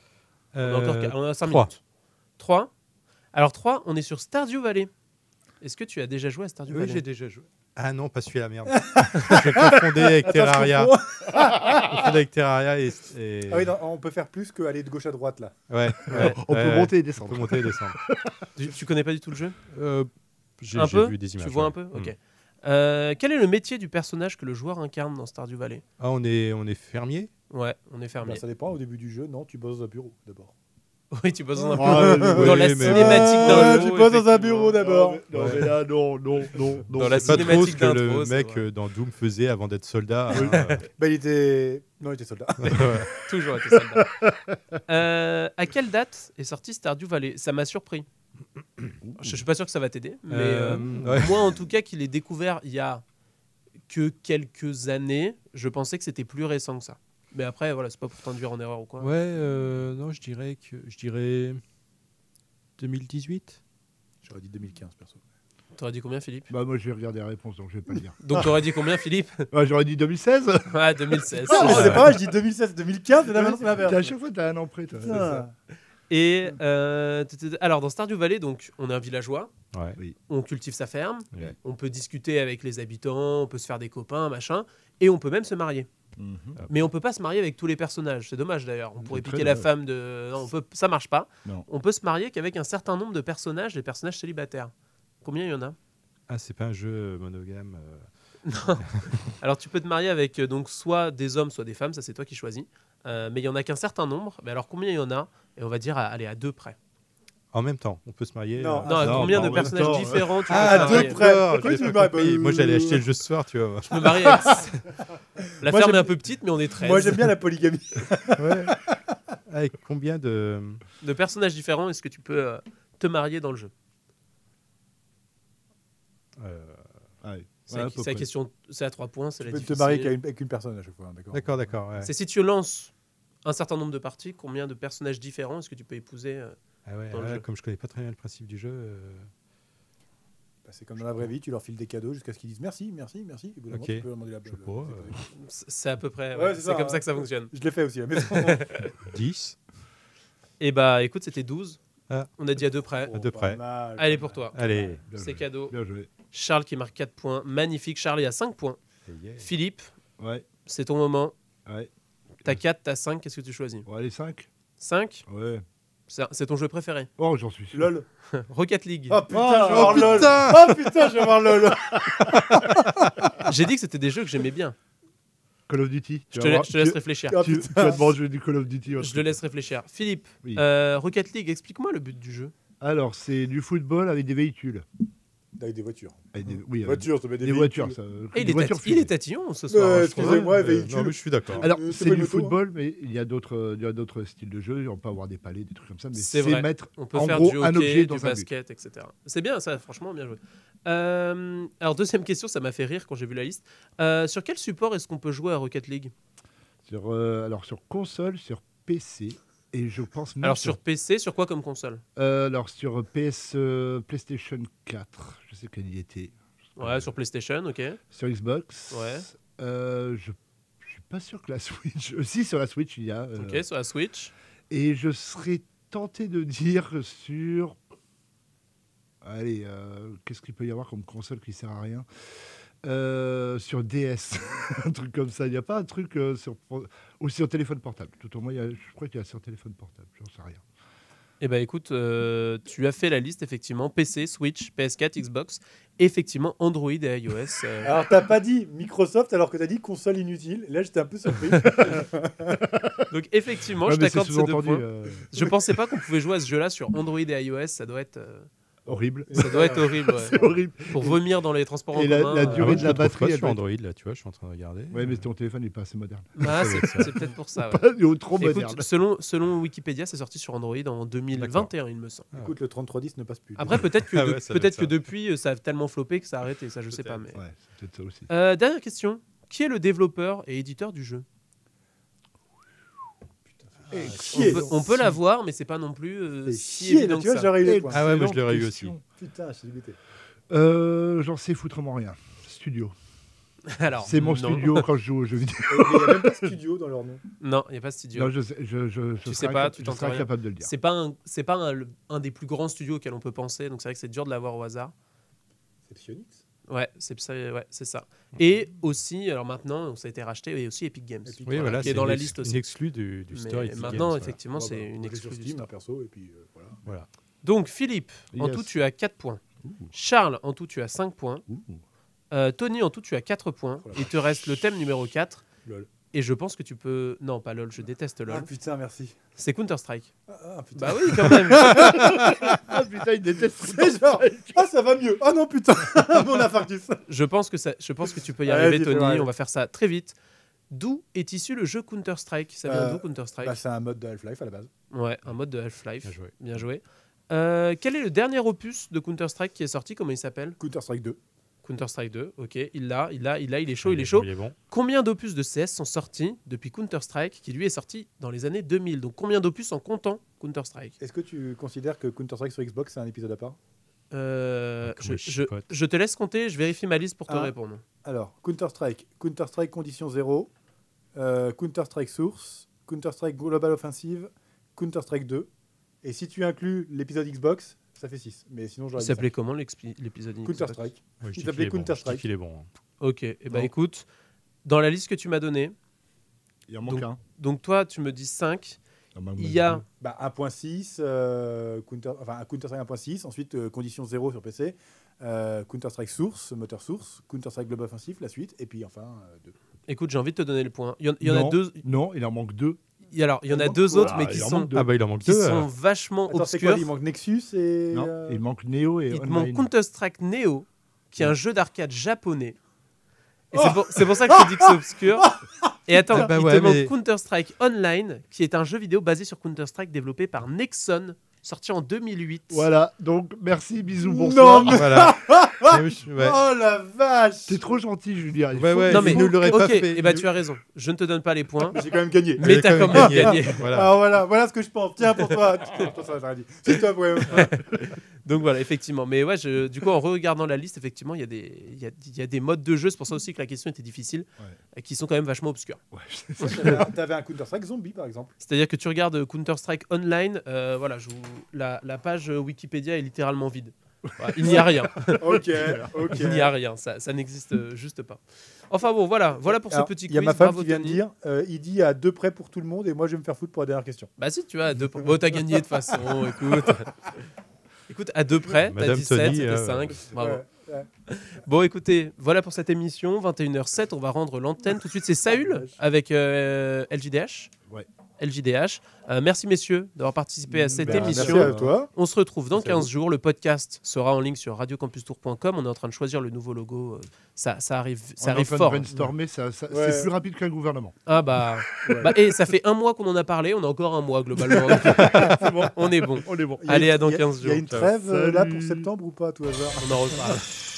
E: On a encore qu- on a cinq
G: trois.
E: minutes. trois. Alors trois, on est sur Stardew Valley. Est-ce que tu as déjà joué à Stardew
G: Oui,
E: Valley?
G: j'ai déjà joué. Ah non, pas celui-là, merde. Je confondais avec Terraria. Je confondais avec Terraria et... et...
H: Ah oui, non, on peut faire plus qu'aller de gauche à droite, là.
G: Ouais,
E: Ouais.
F: On
G: ouais,
F: peut
G: ouais.
F: monter et descendre.
G: On peut monter et descendre.
E: Tu, tu connais pas du tout le jeu?
G: Euh, j'ai
E: Un
G: j'ai
E: peu
G: vu des images.
E: Tu vois
G: ouais.
E: un peu? Ok.
G: Mm.
E: Euh, quel est le métier du personnage que le joueur incarne dans Stardew Valley?
G: Ah, on est, on est fermier.
E: Ouais, on est fermier.
H: Bah, ça dépend, au début du jeu, non, tu bosses dans un bureau, d'abord.
E: Oui, tu bosses dans un
F: Ah,
E: bureau.
F: oui,
E: dans la
G: mais-
E: cinématique
H: Ah,
E: d'intro.
H: tu bosses dans un
E: effectivement.
H: bureau, d'abord.
F: Non, mais, non, mais là, non, non, non. non
E: Dans la
G: C'est pas trop
E: cinématique
G: ce que
E: d'intro,
G: le
E: c'est
G: mec
E: vrai.
G: euh, dans Doom faisait avant d'être soldat.
F: Oui.
G: hein, euh,
H: Bah, il était... Non, il était soldat.
E: Toujours été soldat. Euh, à quelle date est sorti Stardew Valley? Ça m'a surpris. Je suis pas sûr que ça va t'aider, mais
G: Euh,
E: euh,
G: ouais.
E: moi en tout cas qu'il ait découvert il y a que quelques années, je pensais que c'était plus récent que ça. Mais après voilà, c'est pas pour t'induire en erreur ou quoi.
G: Ouais, euh, non, je dirais que je dirais deux mille dix-huit.
H: J'aurais dit deux mille quinze, perso.
E: T'aurais dit combien, Philippe?
F: Bah, moi, je vais regarder la réponse, donc je vais pas le dire.
E: Donc t'aurais dit combien, Philippe?
F: Ouais, j'aurais dit deux mille seize.
E: Ah, deux mille seize.
H: Non, mais
E: c'est
H: c'est
E: ça.
H: pas vrai, je dis deux mille seize, deux mille quinze, et là, maintenant, c'est ma
F: T'as- À
H: merde.
F: chaque fois, t'as un an près. toi.
H: Putain.
E: Et euh, t- t- alors dans Stardew Valley, donc on est un villageois,
G: Ouais.
E: on cultive sa ferme,
G: Ouais.
E: on peut discuter avec les habitants, on peut se faire des copains, machin, et on peut même se marier.
F: Mhm.
E: Mais on peut pas se marier avec tous les personnages. C'est dommage d'ailleurs. On pourrait
F: C'est
E: piquer
F: très
E: la
F: dommage.
E: femme de. Non, on peut... ça marche pas.
F: Non.
E: On peut se marier qu'avec un certain nombre de personnages, les personnages célibataires. Combien il y en a?
G: Ah, c'est pas un jeu monogame. euh.
E: Non. Alors tu peux te marier avec euh, donc soit des hommes, soit des femmes. Ça c'est toi qui choisis. Euh, mais il y en a qu'un certain nombre. Mais alors combien il y en a? Et on va dire à, allez à deux près.
G: En même temps, on peut se marier.
H: Non.
G: euh,
E: Non, à
F: non,
E: combien
F: pas
E: de
F: en même
E: personnages
F: temps.
E: différents tu
H: Ah,
E: peux te
H: à deux
E: marier?
H: près.
G: D'accord,
H: Pourquoi
G: j'ai
H: tu
G: pas
H: me maries
G: compris.
H: pas
G: Moi, j'allais acheter le jeu ce soir, tu vois.
E: Je me marie avec... La
H: Moi,
E: ferme est
H: j'aime-
E: un peu petite, mais on est treize.
H: Moi, j'aime bien la polygamie.
G: Ouais. Avec combien de.
E: De personnages différents, est-ce que tu peux euh, te marier dans le jeu?
G: euh,
F: Ouais.
E: C'est
F: Ouais,
E: la-
F: à peu
E: c'est la
F: près.
E: question, c'est à trois points, c'est
H: Tu
E: la
H: peux te
E: difficile.
H: marier qu'avec une, avec une personne à chaque fois, hein, d'accord.
G: D'accord, d'accord. ouais.
E: C'est si tu lances un certain nombre de parties, combien de personnages différents est-ce que tu peux épouser euh,
G: Ah ouais,
E: dans le
G: ouais,
E: jeu.
G: comme je connais pas très bien le principe du jeu. euh,
H: Bah, c'est comme dans la vraie vie, tu leur files des cadeaux jusqu'à ce qu'ils disent merci, merci, merci. Et au bout d'un
G: Ok.
H: moment, tu peux leur demander la
G: Je sais
H: le-
G: pas,
H: le-
G: euh.
E: C'est c'est à peu près.
H: Ouais,
E: ouais,
H: c'est
E: c'est
H: ça,
E: comme
H: hein.
E: ça que ça fonctionne.
H: Je l'ai fait aussi à la maison.
G: dix.
E: Et bah écoute, c'était douze.
G: Ah.
E: On a dit à deux près.
G: À deux
H: pas
G: près.
H: mal,
E: Allez
H: pas
E: pour
H: mal.
E: toi.
G: Allez.
F: Bien
E: C'est
F: joué.
E: cadeau.
F: Bien joué.
E: Charles qui marque quatre points. Magnifique. Charles est à cinq points.
G: Yeah.
E: Philippe,
F: Ouais.
E: c'est ton moment.
F: Ouais.
E: T'as quatre, t'as cinq. Qu'est-ce que tu choisis?
F: Bon, allez, cinq.
E: cinq.
F: Ouais.
E: C'est c'est ton jeu préféré.
F: Oh, j'en suis sûr.
H: LOL.
E: Rocket League.
H: Oh putain,
F: Oh,
H: je vais voir
G: oh,
H: LOL.
G: putain.
H: Oh putain, je vais voir LOL.
E: J'ai dit que c'était des jeux que j'aimais bien.
F: Call of Duty.
E: Je
F: Tu
E: te,
F: vas
E: la-
F: voir-
E: je te laisse
F: tu-
E: réfléchir.
H: Ah,
F: Tu,
H: putain.
F: tu vas te manger du Call of Duty. ouais.
E: Je le laisse réfléchir. Philippe,
F: Oui.
E: euh, Rocket League, explique-moi le but du jeu.
F: Alors, c'est du football avec des véhicules.
H: Avec des voitures.
F: Avec des, oui, avec
H: Voitures, ça met
F: des,
H: des
F: voitures.
H: véhicules.
F: Ça,
E: Et il,
F: des
E: est
F: voitures
E: tati- il
F: fusées.
E: est tatillon ce soir.
H: Euh,
E: hein, je trouve.
H: excusez-moi,
G: Euh,
H: véhicule.
G: non, mais je suis d'accord.
F: Alors,
H: Euh, c'est
F: c'est
H: pas
F: du
H: une moto,
F: football, mais il y a d'autres, il y a d'autres styles de jeu. On peut avoir des palais, des trucs comme ça. Mais
E: C'est
F: c'est
E: vrai.
F: mettre
E: On peut
F: en
E: faire
F: gros
E: du
F: un
E: hockey,
F: objet
E: du
F: dans un but.
E: basket, et cetera. C'est bien ça, franchement, bien joué. Euh, alors, deuxième question, ça m'a fait rire quand j'ai vu la liste. Euh, sur quel support est-ce qu'on peut jouer à Rocket League?
F: Sur, euh, alors, sur console, sur P C. Et je pense même
E: Alors, sur P C, sur quoi comme console?
F: Euh, alors, sur P S, euh, PlayStation quatre, je sais qu'elle y était.
E: Ouais, sur PlayStation, ok.
F: Sur Xbox.
E: Ouais.
F: Euh, je je suis pas sûr que la Switch. euh, si, sur la Switch, il y a. euh,
E: Ok, sur la Switch.
F: Et je serais tenté de dire sur. Allez, euh, qu'est-ce qu'il peut y avoir comme console qui sert à rien Euh, Sur D S, un truc comme ça. Il n'y a pas un truc euh, sur. Ou sur téléphone portable. Tout au moins, il y a- je crois qu'il y a sur téléphone portable. J'en sais rien.
E: Eh ben écoute, euh, tu as fait la liste, effectivement. P C, Switch, P S quatre, Xbox. Effectivement, Android et iOS. euh,
H: Alors, t'as pas dit Microsoft alors que t'as dit console inutile. Et là, j'étais un peu surpris.
E: Donc, effectivement,
F: Ouais,
E: je
F: mais c'est
E: t'accorde ces deux
F: sous-entendu,
E: points.
F: euh,
E: Je pensais pas qu'on pouvait jouer à ce jeu-là sur Android et iOS. Ça doit être, euh,
F: horrible.
E: ça doit être horrible. ouais.
F: C'est horrible.
E: Pour vomir dans les transports en
F: Et la-
E: commun.
F: la
E: euh,
F: durée
G: Ah ouais,
F: de
G: je
F: la
G: le trouve
F: batterie,
G: pas
F: elle
G: sur
F: doit être-
G: Android, là, tu vois, je suis en train de regarder.
F: Ouais, mais ton téléphone n'est pas assez moderne.
E: Ah,
G: Ça doit
E: c'est
G: être ça.
E: c'est peut-être pour ça. ouais.
F: Pas du- trop
E: Écoute,
F: moderne.
E: selon, selon Wikipédia, c'est sorti sur Android en deux mille vingt et un, il me semble.
G: Ah.
H: Écoute, le trente-trois dix ne passe plus.
E: Après, peut-être que,
G: Ah
E: de-
G: ouais, ça doit
E: peut-être
G: être
E: que
G: ça.
E: depuis, euh, ça a tellement floppé que ça a arrêté. Ça, je sais pas. Mais...
F: Ouais, c'est peut-être ça aussi.
E: Euh, dernière question. Qui est le développeur et éditeur du jeu?
H: Eh,
E: On
H: chier.
E: peut, on peut l'avoir, mais c'est pas non plus euh,
H: Et
E: si
H: chier,
E: évident
H: tu
E: que
H: vois,
E: ça.
H: j'aurais eu les points.
G: Ah ouais, moi, je l'aurais eu
F: Excellente
G: aussi.
F: question.
H: Putain, je suis dégoûté.
F: Euh, J'en sais foutrement rien. Studio.
E: Alors,
F: C'est mon
E: non.
F: studio quand je joue aux jeux vidéo.
H: Mais il n'y a même pas de studio dans leur nom.
E: Non, il n'y a pas de studio.
F: Non, je, sais- je, je, je
E: Tu
F: serais
E: sais pas,
F: incap-
E: tu
F: je
E: t'entends
F: serais
E: rien.
F: incapable de le dire.
E: C'est pas, un, c'est pas un, le- un des plus grands studios auxquels on peut penser, donc c'est vrai que c'est dur de l'avoir au hasard.
H: C'est Psyonix.
E: Ouais, c'est ça. Ouais, c'est ça. Et aussi, alors maintenant, ça a été racheté, et aussi Epic Games.
H: Epic
G: Oui, voilà,
E: qui est
G: c'est
E: dans
G: une
E: la
G: ex-
E: liste
G: Une
E: aussi.
G: exclue du, du store
E: Mais
G: Epic
E: maintenant,
G: Games, voilà.
E: effectivement, c'est une
H: excuse
E: exclue
H: sur
E: du
H: Steam,
E: store.
H: un perso, et puis euh, voilà.
G: Voilà.
E: Donc, Philippe, en
F: Yes.
E: tout, tu as quatre points. Charles, en tout, tu as cinq points.
F: Ouh.
E: Euh, Tony, en tout, tu as quatre points.
H: Oh la
E: Il te reste le thème numéro quatre.
H: Lol.
E: Et je pense que tu peux. Non, pas LOL, je déteste LOL.
H: Ah putain, merci.
E: C'est Counter-Strike.
H: Ah, ah, putain.
E: Bah oui, quand même.
F: Ah putain, il déteste
H: C'est genre, ah ça va mieux. Ah non putain, mon infarctus.
E: je, pense que ça, je pense que tu peux y
H: Vas-y,
E: arriver,
H: fais
E: Tony.
H: voir.
E: On va faire ça très vite. D'où est issu le jeu Counter-Strike? Ça vient
H: Euh,
E: d'où Counter-Strike?
H: Bah, c'est un mode de Half-Life à la base.
E: Ouais, un mode de Half-Life.
G: Bien joué.
E: Bien joué. Euh, quel est le dernier opus de Counter-Strike qui est sorti? Comment il s'appelle?
H: Counter-Strike deux.
E: Counter-Strike deux, ok. Il l'a, il l'a, il l'a, il est chaud, il est
G: bon,
E: chaud.
G: Il est bon.
E: Combien d'opus de C S sont sortis depuis Counter-Strike, qui lui est sorti dans les années deux mille? Donc combien d'opus en comptant Counter-Strike?
H: Est-ce que tu considères que Counter-Strike sur Xbox c'est un épisode à part?
E: Euh,
G: Comment
E: je,
G: il
E: je,
G: chipote.
E: je te laisse compter, je vérifie ma liste pour te
H: Ah.
E: répondre.
H: Alors, Counter-Strike, Counter-Strike Condition zéro, euh, Counter-Strike Source, Counter-Strike Global Offensive, Counter-Strike deux. Et si tu inclus l'épisode Xbox, ça fait six. Mais sinon,
E: Il
H: j'aurais dit
E: s'appelait comment l'expi- l'épisode
H: cinq.
E: Xbox?
H: Counter-Strike.
G: Ouais, je
H: Il
G: dis
H: s'appelait
G: qu'il est bon,
H: Counter-Strike.
G: je dis qu'il est bon. hein.
E: Ok, et bah
H: Non.
E: écoute, dans la liste que tu m'as donnée,
F: Il en manque un.
E: donc toi tu me dis cinq,
F: Ah, bah,
E: il y a...
H: Bah, un point six, euh, Counter, enfin, un Counter-Strike un point six, ensuite euh, Condition zéro sur P C, euh, Counter-Strike Source, moteur Source, Counter-Strike Global Offensive, la suite, et puis enfin euh, deux.
E: Écoute, j'ai envie de te donner le point. Il y en, il y en
F: non,
E: a deux.
F: Non, il en manque deux.
E: il- Alors, il y en
H: Il
E: a
H: manque
E: deux
H: quoi?
E: autres, mais
F: Ah,
E: qui
F: il en
E: sont,
F: manque deux.
G: Ah bah il en manque
E: qui
G: deux.
E: sont
G: euh.
E: vachement
H: Attends, c'est quoi?
E: obscurs.
H: Il manque Nexus et.
F: Non,
H: euh,
F: il manque Neo et
E: Il te
F: Online.
E: manque Counter-Strike Neo, qui est un jeu d'arcade japonais. Et c'est pour, c'est pour ça que je te dis que c'est obscur. Et attends,
G: Ah bah
E: il
G: ouais,
E: te manque
G: mais-
E: Counter-Strike Online, qui est un jeu vidéo basé sur Counter-Strike développé par Nexon, sorti en deux mille huit.
F: Voilà, donc merci, bisous,
H: Non,
F: bonsoir.
H: mais-
G: Voilà. Ouais, je- ouais.
H: Oh la vache!
F: T'es trop gentil, Julien. Il
G: Ouais,
F: faut-
G: ouais,
E: Non
G: il
E: mais
G: nous l'aurait pas
E: ok,
G: fait.
E: et bah tu as raison. Je ne te donne pas les points,
H: J'ai quand même gagné.
E: mais
G: J'ai
E: t'as quand
G: quand
E: même
G: même
E: gagné.
G: Voilà.
H: Ah voilà, voilà ce que je pense. Tiens pour toi. Pour toi, j'aurais dit. C'est top, ouais.
E: Donc voilà, effectivement. Mais ouais, je- du coup, en regardant la liste, effectivement, il y, a des- il y, a, il y a des modes de jeu. C'est pour ça aussi que la question était difficile, et qui sont quand même vachement obscurs.
H: Toi, T'avais un- T'avais un Counter-Strike zombie par exemple.
E: C'est-à-dire que tu regardes Counter-Strike Online, euh, voilà, je vous- la, la page Wikipédia est littéralement vide. Voilà, il n'y a rien.
H: Ok, ok.
E: Il n'y a rien. Ça, ça n'existe euh, juste pas. Enfin bon, voilà, voilà pour
H: Alors,
E: ce petit
H: Il
E: quiz.
H: y a ma femme
E: Bravo,
H: qui vient de
E: Tony.
H: dire euh, il dit à deux près pour tout le monde et moi je vais me faire foutre pour la dernière question.
E: Bah si, tu vois, à deux près. Bon, t'as gagné de toute façon, écoute. Écoute, à deux près, t'as
G: Madame
E: dix-sept,
G: Tony,
E: c'était
G: euh,
E: cinq. Bravo.
H: Ouais, ouais.
E: Bon, écoutez, voilà pour cette émission. vingt et une heures zéro sept, on va rendre l'antenne. Tout de suite, c'est Saül avec euh, L J D H.
F: Ouais.
E: L J D H. Euh, merci, messieurs, d'avoir participé à cette
H: Ben,
E: émission.
H: Merci à toi.
E: On se retrouve dans
H: Merci à
E: quinze
H: vous.
E: jours. Le podcast sera en ligne sur radio campus tour point com. On est en train de choisir le nouveau logo. Euh, Ça, ça arrive,
F: On
E: ça
F: est en
E: arrive
F: train de
E: fort.
F: brainstormer, ça, ça-
H: Ouais.
F: c'est plus rapide qu'un gouvernement.
E: Ah bah,
H: Ouais.
E: bah, et ça fait un mois qu'on en a parlé. On a encore un mois globalement.
F: C'est bon,
E: on est bon.
F: on est bon.
H: Il y a
E: Allez,
H: une-
E: à dans
H: il y a-
E: quinze
H: Il y a
E: jours.
H: une
F: Ciao.
H: trêve euh, là
F: Salut.
H: pour septembre ou pas à tout hasard?
E: On en reparle.